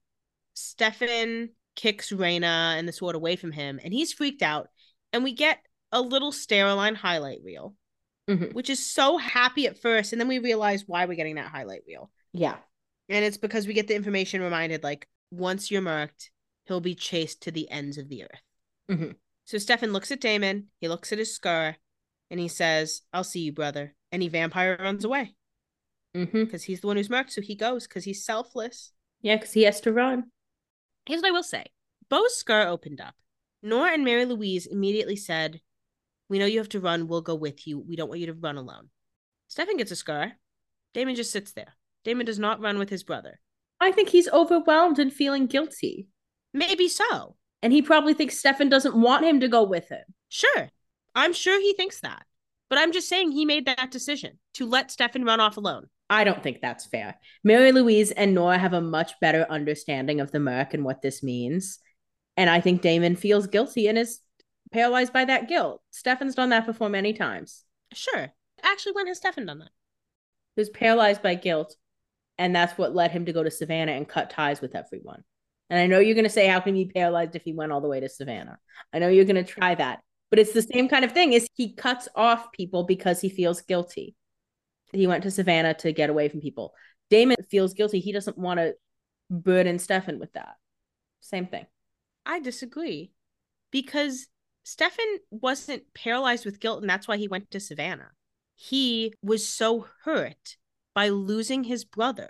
Stefan kicks Raina and the sword away from him. And he's freaked out. And we get a little Steroline highlight reel, which is so happy at first. And then we realize why we're getting that highlight reel. Yeah. And it's because we get the information reminded, like, once you're murked, he'll be chased to the ends of the earth. So Stefan looks at Damon, he looks at his scar, and he says, I'll see you, brother. And he vampire runs away. Because he's the one who's murked, so he goes, because he's selfless. Yeah, because he has to run. Here's what I will say. Bo's scar opened up. Nora and Mary Louise immediately said, we know you have to run, we'll go with you. We don't want you to run alone. Stefan gets a scar. Damon just sits there. Damon does not run with his brother. I think he's overwhelmed and feeling guilty. Maybe so. And he probably thinks Stefan doesn't want him to go with him. Sure. I'm sure he thinks that. But I'm just saying he made that decision to let Stefan run off alone. I don't think that's fair. Mary Louise and Nora have a much better understanding of the murk and what this means. And I think Damon feels guilty and is paralyzed by that guilt. Stefan's done that before many times. Sure. Actually, when has Stefan done that? He was paralyzed by guilt. And that's what led him to go to Savannah and cut ties with everyone. And I know you're going to say, how can he be paralyzed if he went all the way to Savannah? I know you're going to try that. But it's the same kind of thing. Is he cuts off people because he feels guilty. He went to Savannah to get away from people. Damon feels guilty. He doesn't want to burden Stefan with that. Same thing. I disagree. Because Stefan wasn't paralyzed with guilt, and that's why he went to Savannah. He was so hurt by losing his brother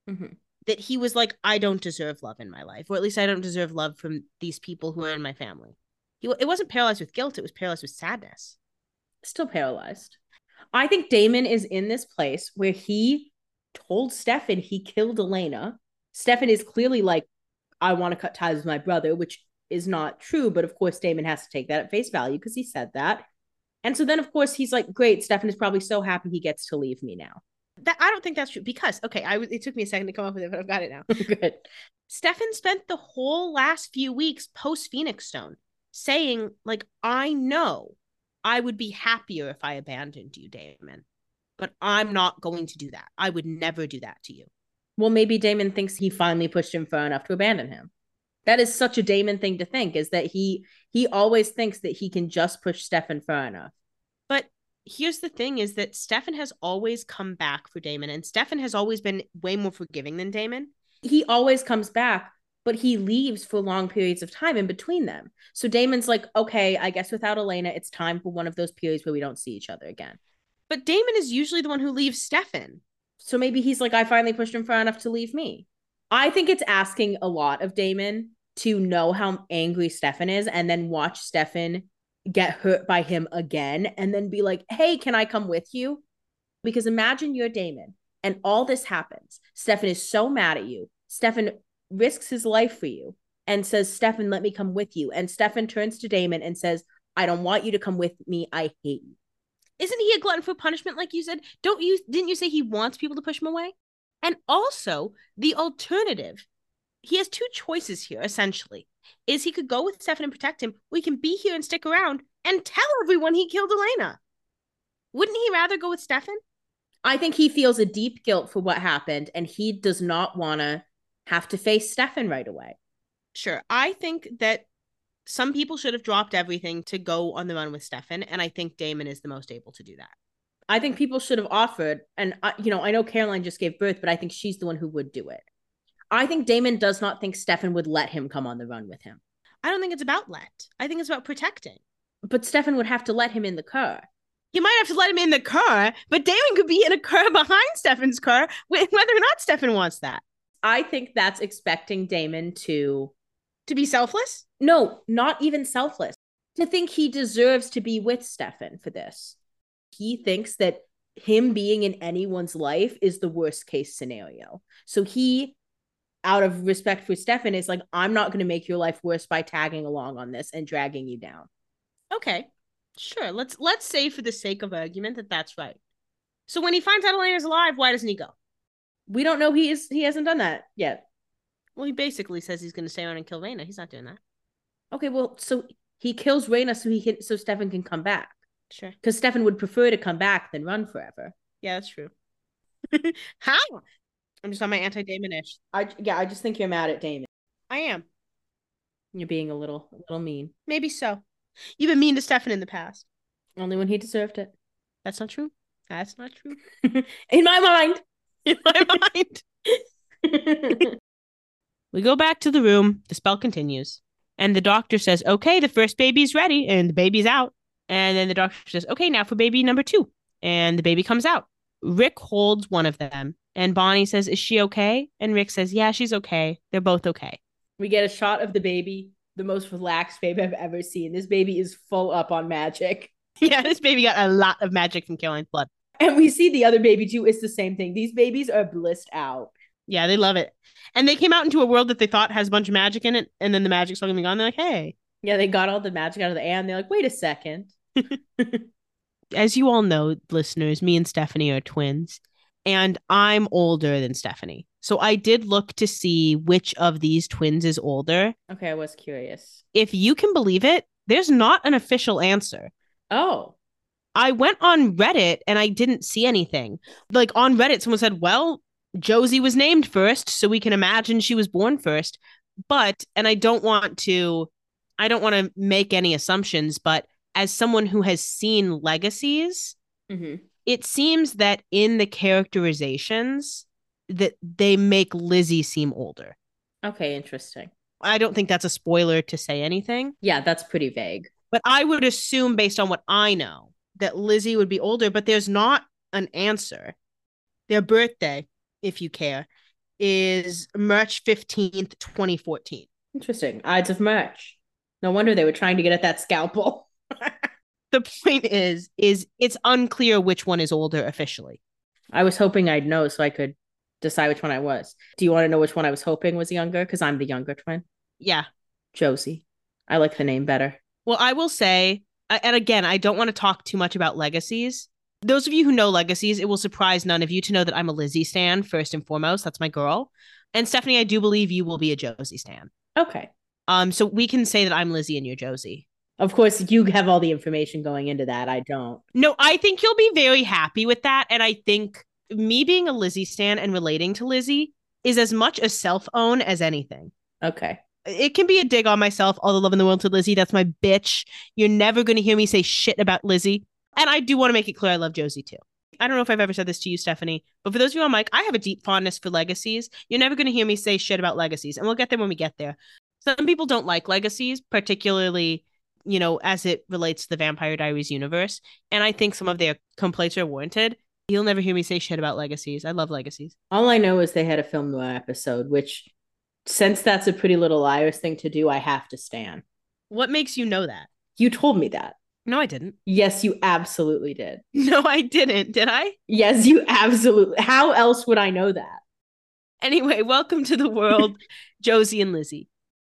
that he was like, I don't deserve love in my life, or at least I don't deserve love from these people who are in my family. It wasn't paralyzed with guilt, it was paralyzed with sadness. Still paralyzed. I think Damon is in this place where he told Stefan he killed Elena. Stefan is clearly like, I want to cut ties with my brother, which is not true. But of course, Damon has to take that at face value because he said that. And so then, of course, he's like, great, Stefan is probably so happy he gets to leave me now. That I don't think that's true because, okay, it took me a second to come up with it, but I've got it now. Good. Stefan spent the whole last few weeks post Phoenix Stone saying, like, I know I would be happier if I abandoned you, Damon, but I'm not going to do that. I would never do that to you. Well, maybe Damon thinks he finally pushed him far enough to abandon him. That is such a Damon thing to think, is that he always thinks that he can just push Stefan far enough. But here's the thing, is that Stefan has always come back for Damon, and Stefan has always been way more forgiving than Damon. He always comes back, but he leaves for long periods of time in between them. So Damon's like, okay, I guess without Elena, it's time for one of those periods where we don't see each other again. But Damon is usually the one who leaves Stefan. So maybe he's like, I finally pushed him far enough to leave me. I think it's asking a lot of Damon to know how angry Stefan is and then watch Stefan get hurt by him again and then be like, hey, can I come with you? Because imagine you're Damon and all this happens. Stefan is so mad at you. Stefan risks his life for you and says, Stefan, let me come with you. And Stefan turns to Damon and says, I don't want you to come with me. I hate you. Isn't he a glutton for punishment, like you said? Didn't you say he wants people to push him away? And also, the alternative, he has two choices here, essentially, is he could go with Stefan and protect him, or he can be here and stick around and tell everyone he killed Elena. Wouldn't he rather go with Stefan? I think he feels a deep guilt for what happened, and he does not want to have to face Stefan right away. Sure. I think that some people should have dropped everything to go on the run with Stefan, and I think Damon is the most able to do that. I think people should have offered, and I know Caroline just gave birth, but I think she's the one who would do it. I think Damon does not think Stefan would let him come on the run with him. I don't think it's about let. I think it's about protecting. But Stefan would have to let him in the car. You might have to let him in the car, but Damon could be in a car behind Stefan's car, whether or not Stefan wants that. I think that's expecting Damon to be selfless? No, not even selfless. To think he deserves to be with Stefan for this. He thinks that him being in anyone's life is the worst case scenario. So he, out of respect for Stefan, is like, I'm not going to make your life worse by tagging along on this and dragging you down. Okay, sure. Let's say for the sake of argument that that's right. So when he finds out Elena's alive, why doesn't he go? We don't know he hasn't done that yet. Well, he basically says he's going to stay around and kill Raina. He's not doing that. Okay, well, so he kills Raina so Stefan can come back. Sure. Because Stefan would prefer to come back than run forever. Yeah, that's true. How? I'm just on my anti-Damon-ish. I just think you're mad at Damon. I am. You're being a little mean. Maybe so. You've been mean to Stefan in the past. Only when he deserved it. That's not true. That's not true. In my mind. In my mind. We go back to the room. The spell continues. And the doctor says, okay, the first baby's ready. And the baby's out. And then the doctor says, okay, now for baby number 2. And the baby comes out. Rick holds one of them. And Bonnie says, is she okay? And Rick says, yeah, she's okay. They're both okay. We get a shot of the baby. The most relaxed baby I've ever seen. This baby is full up on magic. Yeah, this baby got a lot of magic from Caroline's blood. And we see the other baby too. It's the same thing. These babies are blissed out. Yeah, they love it. And they came out into a world that they thought has a bunch of magic in it. And then the magic's all going to be gone. They're like, hey. Yeah, they got all the magic out of the air. And they're like, wait a second. As you all know, listeners, me and Stephanie are twins. And I'm older than Stephanie. So I did look to see which of these twins is older. Okay, I was curious. If you can believe it, there's not an official answer. Oh. I went on Reddit and I didn't see anything. Like on Reddit, someone said, well, Josie was named first, so we can imagine she was born first. But, and I don't want to make any assumptions, but as someone who has seen Legacies, it seems that in the characterizations that they make Lizzie seem older. Okay, interesting. I don't think that's a spoiler to say anything. Yeah, that's pretty vague. But I would assume, based on what I know, that Lizzie would be older, but there's not an answer. Their birthday, if you care, is March 15th, 2014. Interesting. Ides of March. No wonder they were trying to get at that scalpel. The point is it's unclear which one is older officially. I was hoping I'd know so I could decide which one I was. Do you want to know which one I was hoping was younger? Because I'm the younger twin. Yeah. Josie. I like the name better. Well, I will say, and again, I don't want to talk too much about legacies. Those of you who know legacies, it will surprise none of you to know that I'm a Lizzie stan, first and foremost. That's my girl. And Stephanie, I do believe you will be a Josie stan. Okay. So we can say that I'm Lizzie and you're Josie. Of course, you have all the information going into that. I don't. No, I think you'll be very happy with that. And I think me being a Lizzie stan and relating to Lizzie is as much a self-own as anything. Okay. It can be a dig on myself, all the love in the world to Lizzie. That's my bitch. You're never going to hear me say shit about Lizzie. And I do want to make it clear I love Josie too. I don't know if I've ever said this to you, Stephanie, but for those of you on mic, I have a deep fondness for legacies. You're never going to hear me say shit about legacies, and we'll get there when we get there. Some people don't like legacies, particularly, you know, as it relates to the Vampire Diaries universe. And I think some of their complaints are warranted. You'll never hear me say shit about legacies. I love legacies. All I know is they had a film noir episode, which, since that's a Pretty Little Liars thing to do, I have to stan. What makes you know that? You told me that. No, I didn't. Yes, you absolutely did. No, I didn't. Did I? Yes, you absolutely. How else would I know that? Anyway, welcome to the world, Josie and Lizzie.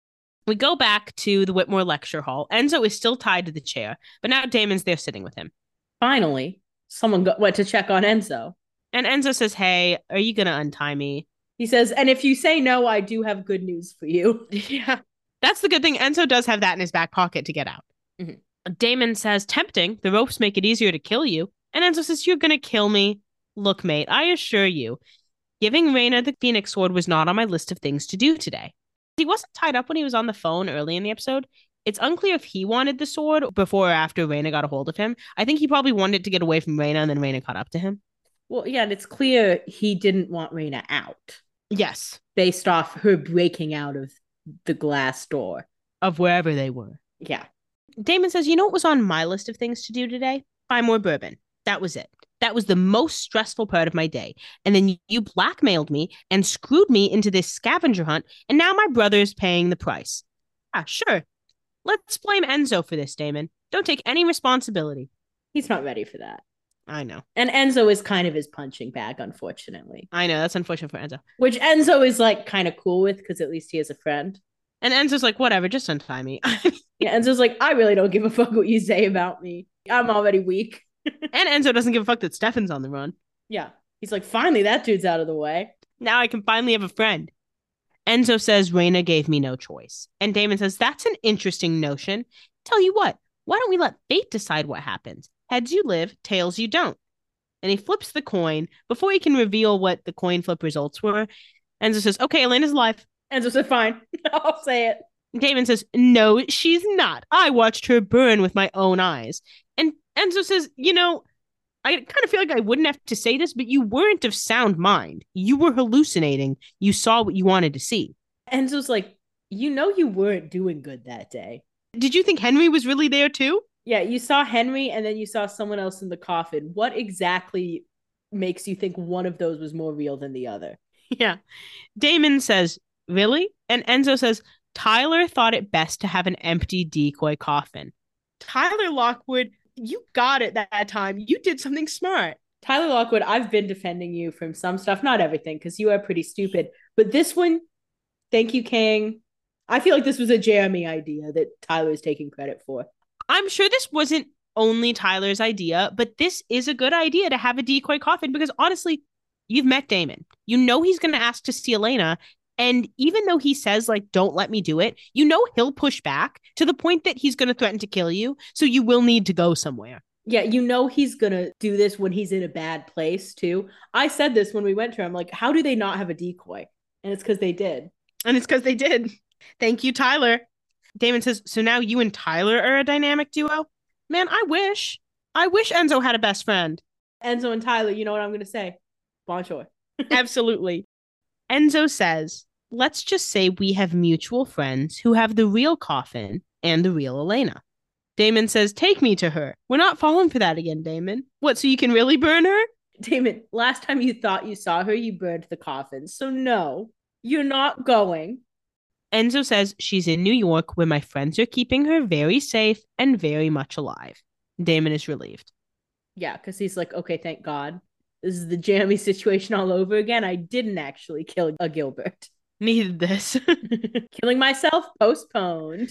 We go back to the Whitmore lecture hall. Enzo is still tied to the chair, but now Damon's there sitting with him. Finally, someone went to check on Enzo. And Enzo says, hey, are you going to untie me? He says, and if you say no, I do have good news for you. Yeah. That's the good thing. Enzo does have that in his back pocket to get out. Mhm. Damon says, tempting. The ropes make it easier to kill you. And Enzo says, you're going to kill me. Look, mate, I assure you, giving Raina the Phoenix Sword was not on my list of things to do today. He wasn't tied up when he was on the phone early in the episode. It's unclear if he wanted the sword before or after Raina got a hold of him. I think he probably wanted to get away from Raina, and then Raina caught up to him. Well, yeah, and it's clear he didn't want Raina out. Yes. Based off her breaking out of the glass door. Of wherever they were. Yeah. Damon says, you know what was on my list of things to do today? Buy more bourbon. That was it. That was the most stressful part of my day. And then you blackmailed me and screwed me into this scavenger hunt, and now my brother's paying the price. Ah, sure. Let's blame Enzo for this, Damon. Don't take any responsibility. He's not ready for that. I know. And Enzo is kind of his punching bag, unfortunately. I know. That's unfortunate for Enzo. Which Enzo is like kind of cool with because at least he has a friend. And Enzo's like, whatever, just untie me. Yeah, Enzo's like, I really don't give a fuck what you say about me. I'm already weak. And Enzo doesn't give a fuck that Stefan's on the run. Yeah. He's like, finally, that dude's out of the way. Now I can finally have a friend. Enzo says Raina gave me no choice. And Damon says, that's an interesting notion. Tell you what, why don't we let fate decide what happens? Heads you live, tails you don't. And he flips the coin. Before he can reveal what the coin flip results were, Enzo says, okay, Elena's alive. Enzo said, fine. I'll say it. Damon says, no, she's not. I watched her burn with my own eyes. And Enzo says, you know, I kind of feel like I wouldn't have to say this, but you weren't of sound mind. You were hallucinating. You saw what you wanted to see. Enzo's like, you know you weren't doing good that day. Did you think Henry was really there too? Yeah, you saw Henry and then you saw someone else in the coffin. What exactly makes you think one of those was more real than the other? Yeah. Damon says, really? And Enzo says, Tyler thought it best to have an empty decoy coffin. Tyler Lockwood, you got it that time. You did something smart. Tyler Lockwood, I've been defending you from some stuff, not everything, because you are pretty stupid. But this one, thank you, King. I feel like this was a Jeremy idea that Tyler is taking credit for. I'm sure this wasn't only Tyler's idea, but this is a good idea to have a decoy coffin because honestly, you've met Damon. You know he's going to ask to see Elena. And even though he says, like, don't let me do it, you know he'll push back to the point that he's going to threaten to kill you. So you will need to go somewhere. Yeah, you know he's going to do this when he's in a bad place, too. I said this when we went to him, like, how do they not have a decoy? And it's because they did. And it's because they did. Thank you, Tyler. Damon says, so now you and Tyler are a dynamic duo? Man, I wish. I wish Enzo had a best friend. Enzo and Tyler, you know what I'm going to say? Bonjour. Absolutely. Enzo says, let's just say we have mutual friends who have the real coffin and the real Elena. Damon says, take me to her. We're not falling for that again, Damon. What, so you can really burn her? Damon, last time you thought you saw her, you burned the coffin. So no, you're not going. Enzo says she's in New York where my friends are keeping her very safe and very much alive. Damon is relieved. Yeah, because he's like, okay, thank God. This is the Jeremy situation all over again. I didn't actually kill a Gilbert. Needed this. Killing myself postponed.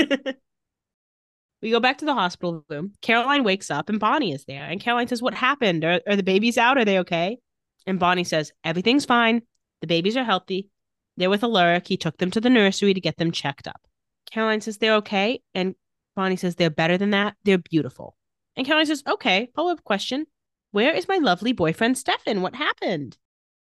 We go back to the hospital room. Caroline wakes up and Bonnie is there. And Caroline says, what happened? Are the babies out? Are they okay? And Bonnie says, everything's fine. The babies are healthy. They're with Alaric. He took them to the nursery to get them checked up. Caroline says, they're okay. And Bonnie says, they're better than that. They're beautiful. And Caroline says, okay, follow-up question. Where is my lovely boyfriend, Stefan? What happened?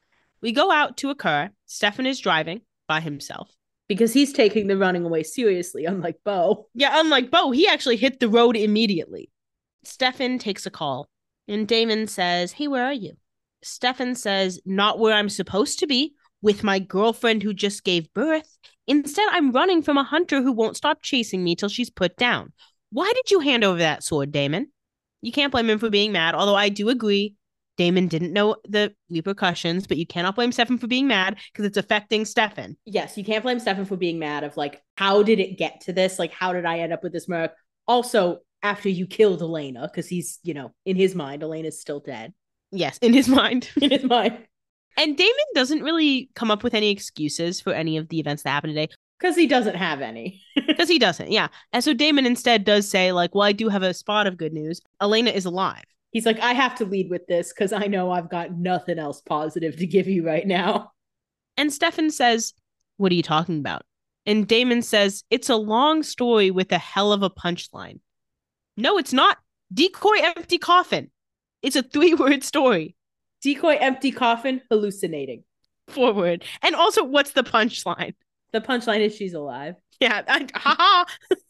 We go out to occur. Stefan is driving by himself. Because he's taking the running away seriously, unlike Bo. Yeah, unlike Bo, he actually hit the road immediately. Stefan takes a call, and Damon says, hey, where are you? Stefan says, not where I'm supposed to be, with my girlfriend who just gave birth. Instead, I'm running from a hunter who won't stop chasing me till she's put down. Why did you hand over that sword, Damon? You can't blame him for being mad, although I do agree Damon didn't know the repercussions, but you cannot blame Stefan for being mad because it's affecting Stefan. Yes, you can't blame Stefan for being mad of like, how did it get to this? Like, how did I end up with this murder? Also, after you killed Elena, because he's, in his mind, Elena's still dead. Yes, in his mind. In his mind. And Damon doesn't really come up with any excuses for any of the events that happened today. Because he doesn't have any. Because he doesn't, yeah. And so Damon instead does say, like, well, I do have a spot of good news. Elena is alive. He's like, I have to lead with this because I know I've got nothing else positive to give you right now. And Stefan says, what are you talking about? And Damon says, it's a long story with a hell of a punchline. No, it's not. Decoy empty coffin. It's a 3-word story. Decoy empty coffin, hallucinating. 4-word. And also, what's the punchline? The punchline is she's alive. Yeah. Haha.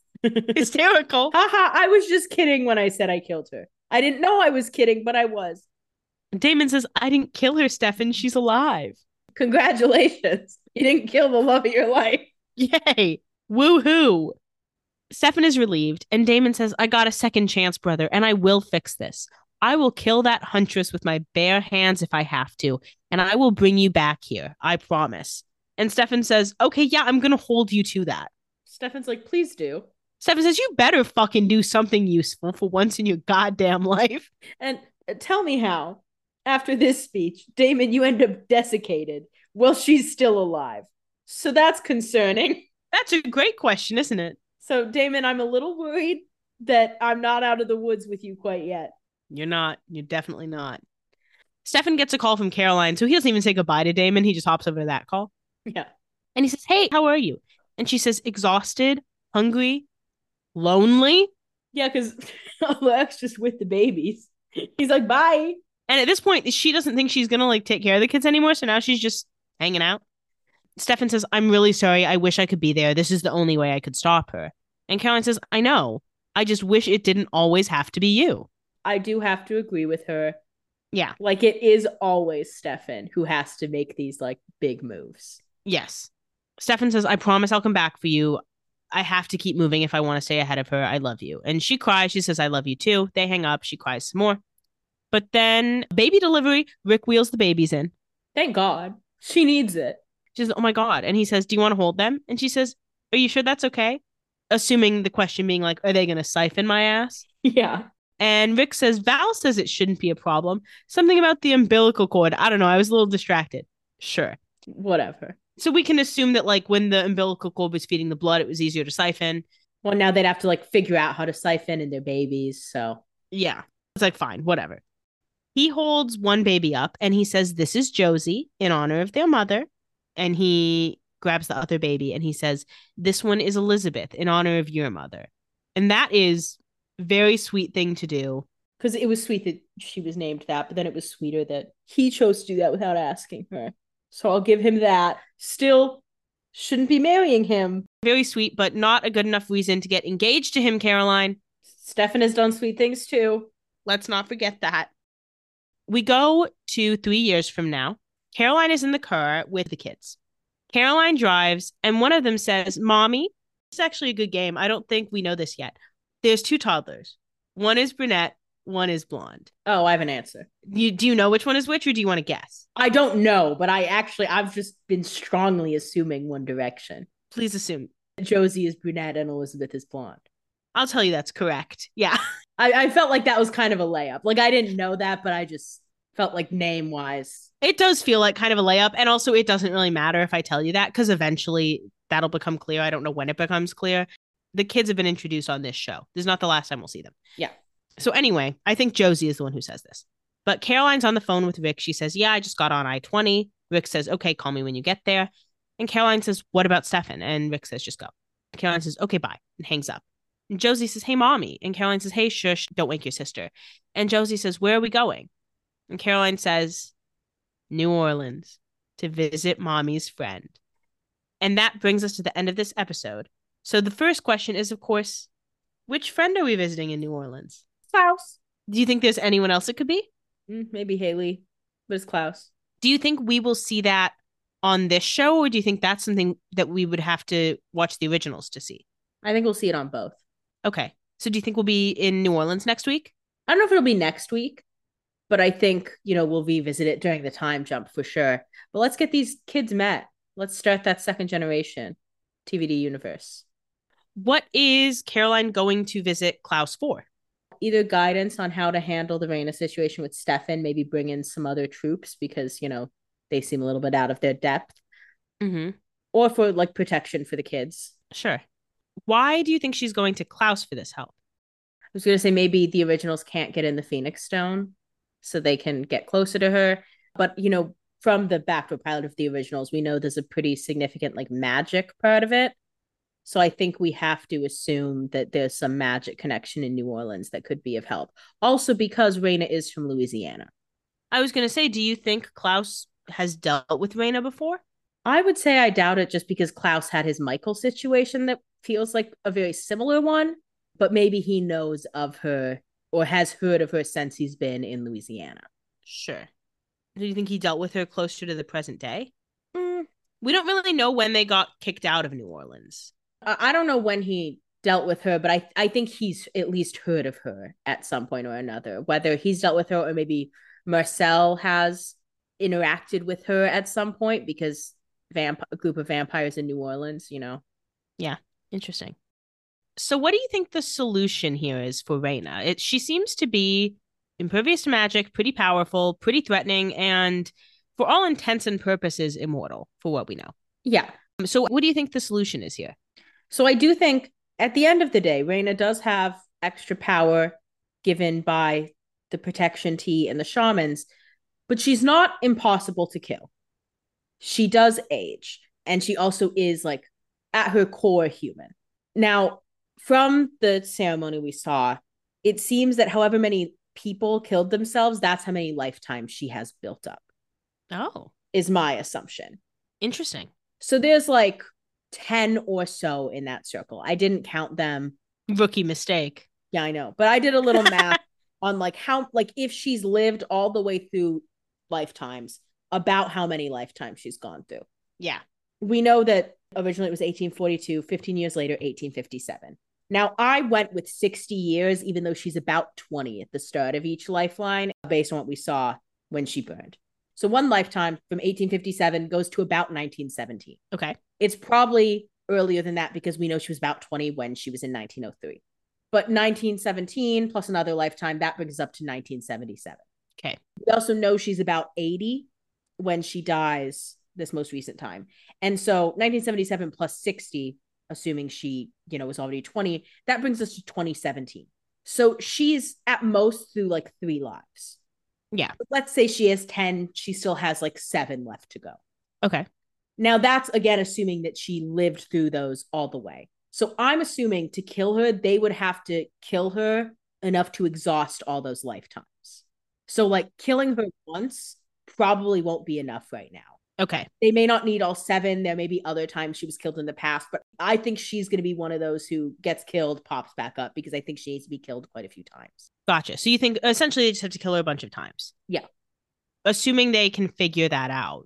Hysterical. Haha. I was just kidding when I said I killed her. I didn't know I was kidding, but I was. Damon says, I didn't kill her, Stefan. She's alive. Congratulations. You didn't kill the love of your life. Yay. Woohoo. Stefan is relieved, and Damon says, I got a second chance, brother, and I will fix this. I will kill that huntress with my bare hands if I have to, and I will bring you back here. I promise. And Stefan says, okay, yeah, I'm going to hold you to that. Stefan's like, please do. Stefan says, you better fucking do something useful for once in your goddamn life. And tell me how, after this speech, Damon, you end up desiccated. Well, she's still alive. So that's concerning. That's a great question, isn't it? So, Damon, I'm a little worried that I'm not out of the woods with you quite yet. You're not. You're definitely not. Stefan gets a call from Caroline, so he doesn't even say goodbye to Damon. He just hops over to that call. Yeah. And he says, hey, how are you? And she says, exhausted, hungry, lonely. Yeah, because Alec's just with the babies. He's like, bye. And at this point, she doesn't think she's going to take care of the kids anymore. So now she's just hanging out. Stefan says, I'm really sorry. I wish I could be there. This is the only way I could stop her. And Caroline says, I know. I just wish it didn't always have to be you. I do have to agree with her. Yeah. It is always Stefan who has to make these big moves. Yes. Stefan says, I promise I'll come back for you. I have to keep moving if I want to stay ahead of her. I love you. And she cries. She says, I love you too. They hang up. She cries some more. But then baby delivery, Rick wheels the babies in. Thank God. She needs it. She says, oh my God. And he says, do you want to hold them? And she says, are you sure that's okay? Assuming the question being are they going to siphon my ass? Yeah. And Rick says, Val says it shouldn't be a problem. Something about the umbilical cord. I don't know. I was a little distracted. Sure. Whatever. So we can assume that when the umbilical cord was feeding the blood, it was easier to siphon. Well, now they'd have to figure out how to siphon in their babies. So yeah, it's fine, whatever. He holds one baby up and he says, this is Josie in honor of their mother. And he grabs the other baby and he says, this one is Elizabeth in honor of your mother. And that is a very sweet thing to do. Because it was sweet that she was named that, but then it was sweeter that he chose to do that without asking her. So I'll give him that. Still shouldn't be marrying him. Very sweet, but not a good enough reason to get engaged to him, Caroline. Stefan has done sweet things too. Let's not forget that. We go to 3 years from now. Caroline is in the car with the kids. Caroline drives, and one of them says, Mommy, it's actually a good game. I don't think we know this yet. There's two toddlers. One is brunette, one is blonde. Oh, I have an answer. Do you know which one is which, or do you want to guess? I don't know, but I've just been strongly assuming one direction. Please assume. Josie is brunette and Elizabeth is blonde. I'll tell you that's correct. Yeah. I felt like that was kind of a layup. Like, I didn't know that, but I just felt like name-wise. It does feel like kind of a layup. And also, it doesn't really matter if I tell you that, because eventually that'll become clear. I don't know when it becomes clear. The kids have been introduced on this show. This is not the last time we'll see them. Yeah. So anyway, I think Josie is the one who says this. But Caroline's on the phone with Rick. She says, yeah, I just got on I-20. Rick says, okay, call me when you get there. And Caroline says, what about Stefan? And Rick says, just go. Caroline says, okay, bye, and hangs up. And Josie says, hey, mommy. And Caroline says, hey, shush, don't wake your sister. And Josie says, where are we going? And Caroline says, New Orleans, to visit mommy's friend. And that brings us to the end of this episode. So the first question is, of course, which friend are we visiting in New Orleans? Klaus. Do you think there's anyone else it could be? Maybe Haley, but it's Klaus. Do you think we will see that on this show, or do you think that's something that we would have to watch the originals to see? I think we'll see it on both. Okay. So do you think we'll be in New Orleans next week? I don't know if it'll be next week, but I think, we'll revisit it during the time jump for sure. But let's get these kids met. Let's start that second generation TVD universe. What is Caroline going to visit Klaus for? Either guidance on how to handle the Raina situation with Stefan, maybe bring in some other troops because, they seem a little bit out of their depth. Mm-hmm. Or for like protection for the kids. Sure. Why do you think she's going to Klaus for this help? I was going to say maybe the originals can't get in the Phoenix Stone so they can get closer to her. But, from the backdoor pilot of the originals, we know there's a pretty significant like magic part of it. So I think we have to assume that there's some magic connection in New Orleans that could be of help. Also because Raina is from Louisiana. I was going to say, do you think Klaus has dealt with Raina before? I would say I doubt it just because Klaus had his Michael situation that feels like a very similar one, but maybe he knows of her or has heard of her since he's been in Louisiana. Sure. Do you think he dealt with her closer to the present day? We don't really know when they got kicked out of New Orleans. I don't know when he dealt with her, but I think he's at least heard of her at some point or another, whether he's dealt with her or maybe Marcel has interacted with her at some point because a group of vampires in New Orleans, Yeah, interesting. So what do you think the solution here is for Raina? She seems to be impervious to magic, pretty powerful, pretty threatening, and for all intents and purposes, immortal, for what we know. Yeah. So what do you think the solution is here? So I do think at the end of the day, Raina does have extra power given by the protection tea and the shamans, but she's not impossible to kill. She does age, and she also is like at her core human. Now, from the ceremony we saw, it seems that however many people killed themselves, that's how many lifetimes she has built up. Oh, is my assumption. Interesting. So there's like 10 or so in that circle. I didn't count them. Rookie mistake. Yeah, I know. But I did a little math on like how, like if she's lived all the way through lifetimes, about how many lifetimes she's gone through. Yeah. We know that originally it was 1842, 15 years later, 1857. Now, I went with 60 years, even though she's about 20 at the start of each lifeline, based on what we saw when she burned. So one lifetime from 1857 goes to about 1917. Okay. It's probably earlier than that because we know she was about 20 when she was in 1903. But 1917 plus another lifetime, that brings us up to 1977. Okay. We also know she's about 80 when she dies this most recent time. And so 1977 plus 60, assuming she, was already 20, that brings us to 2017. So she's at most through like 3 lives. Yeah. Let's say she has 10, she still has like 7 left to go. Okay. Now that's again assuming that she lived through those all the way. So I'm assuming to kill her, they would have to kill her enough to exhaust all those lifetimes. So like killing her once probably won't be enough right now. Okay. They may not need all 7. There may be other times she was killed in the past, but I think she's going to be one of those who gets killed, pops back up, because I think she needs to be killed quite a few times. Gotcha. So you think essentially they just have to kill her a bunch of times? Yeah. Assuming they can figure that out.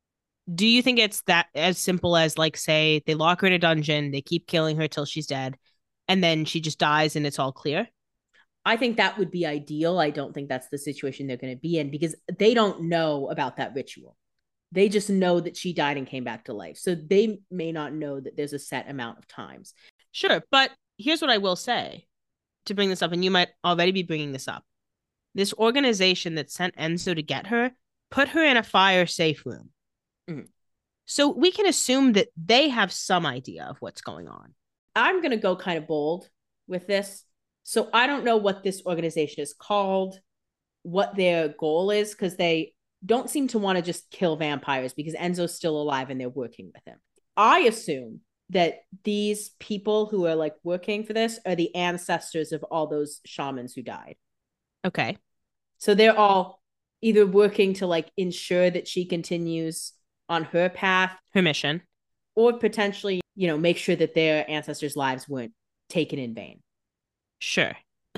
Do you think it's that as simple as, like, say, they lock her in a dungeon, they keep killing her till she's dead, and then she just dies and it's all clear? I think that would be ideal. I don't think that's the situation they're going to be in because they don't know about that ritual. They just know that she died and came back to life. So they may not know that there's a set amount of times. Sure, but here's what I will say to bring this up, and you might already be bringing this up. This organization that sent Enzo to get her put her in a fire safe room. Mhm. So we can assume that they have some idea of what's going on. I'm going to go kind of bold with this. So I don't know what this organization is called, what their goal is, because they don't seem to want to just kill vampires because Enzo's still alive and they're working with him. I assume that these people who are like working for this are the ancestors of all those shamans who died. Okay. So they're all either working to like ensure that she continues on her path, Her mission. or potentially, make sure that their ancestors' lives weren't taken in vain. Sure.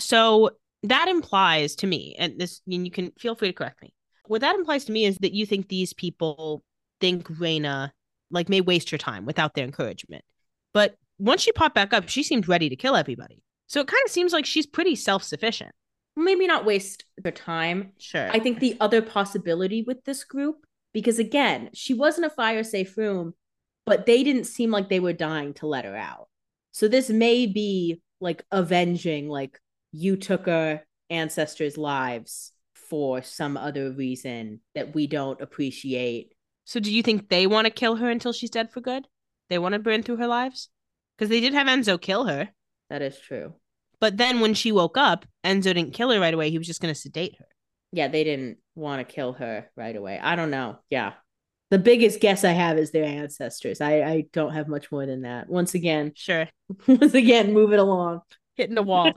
So that implies to me, and you can feel free to correct me. What that implies to me is that you think these people think Raina like may waste her time without their encouragement. But once she popped back up, she seemed ready to kill everybody. So it kind of seems like she's pretty self-sufficient. Maybe not waste their time. Sure. I think the other possibility with this group, because again, she was in a fire safe room, but they didn't seem like they were dying to let her out. So this may be like avenging, like you took our ancestors' lives for some other reason that we don't appreciate. So do you think they want to kill her until she's dead for good? They want to burn through her lives? Because they did have Enzo kill her. That is true. But then when she woke up, Enzo didn't kill her right away. He was just going to sedate her. Yeah, they didn't want to kill her right away. I don't know. Yeah. The biggest guess I have is their ancestors. I don't have much more than that. Once again, Sure. move it along. Hitting the wall.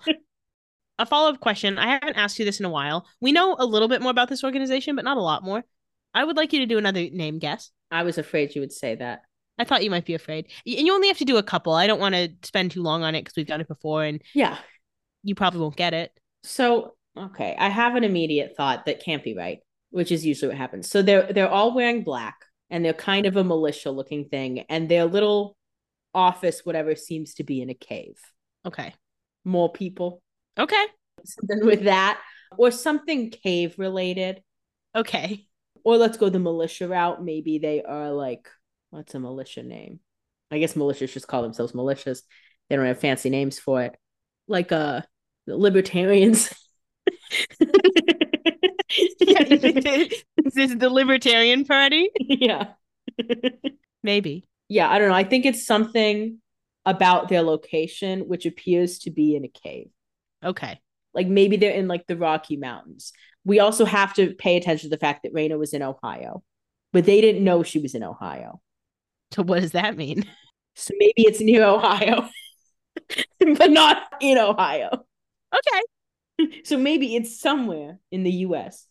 A follow-up question. I haven't asked you this in a while. We know a little bit more about this organization, but not a lot more. I would like you to do another name guess. I was afraid you would say that. I thought you might be afraid. And you only have to do a couple. I don't want to spend too long on it because we've done it before and Yeah. you probably won't get it. So, okay, I have an immediate thought that can't be right, which is usually what happens. So they're all wearing black and they're kind of a militia looking thing and their little office, whatever, seems to be in a cave. Okay. More people. Okay. Something with that or something cave related. Okay. Or let's go the militia route. Maybe they are like, what's a militia name? I guess militias just call themselves militias. They don't have fancy names for it. Like the libertarians. Is this the Libertarian Party? Yeah. Maybe. Yeah, I don't know. I think it's something about their location, which appears to be in a cave. Okay. Like maybe they're in like the Rocky Mountains. We also have to pay attention to the fact that Raina was in Ohio, but they didn't know she was in Ohio. So what does that mean? So maybe it's near Ohio, but not in Ohio. Okay. So maybe it's somewhere in the US.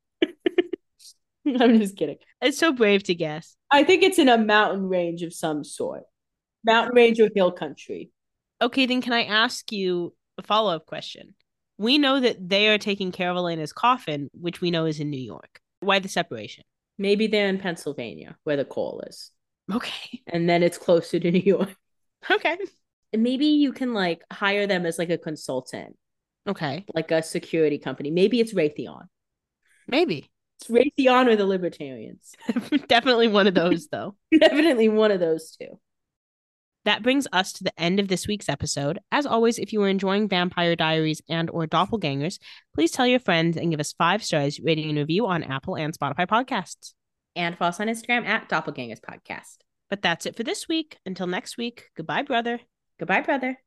I'm just kidding. It's so brave to guess. I think it's in a mountain range of some sort. Mountain range or hill country. Okay, then can I ask you a follow-up question? We know that they are taking care of Elena's coffin, which we know is in New York. Why the separation? Maybe they're in Pennsylvania, where the coal is. Okay. And then it's closer to New York. Okay. And maybe you can like hire them as like a consultant, Okay. like a security company. Maybe it's Raytheon. Maybe. It's Raytheon or the Libertarians. Definitely one of those, though. Definitely one of those two. That brings us to the end of this week's episode. As always, if you are enjoying Vampire Diaries and or Doppelgangers, please tell your friends and give us 5 stars, rating and review on Apple and Spotify podcasts. And follow us on Instagram at Doppelgangers Podcast. But that's it for this week. Until next week, goodbye, brother. Goodbye, brother.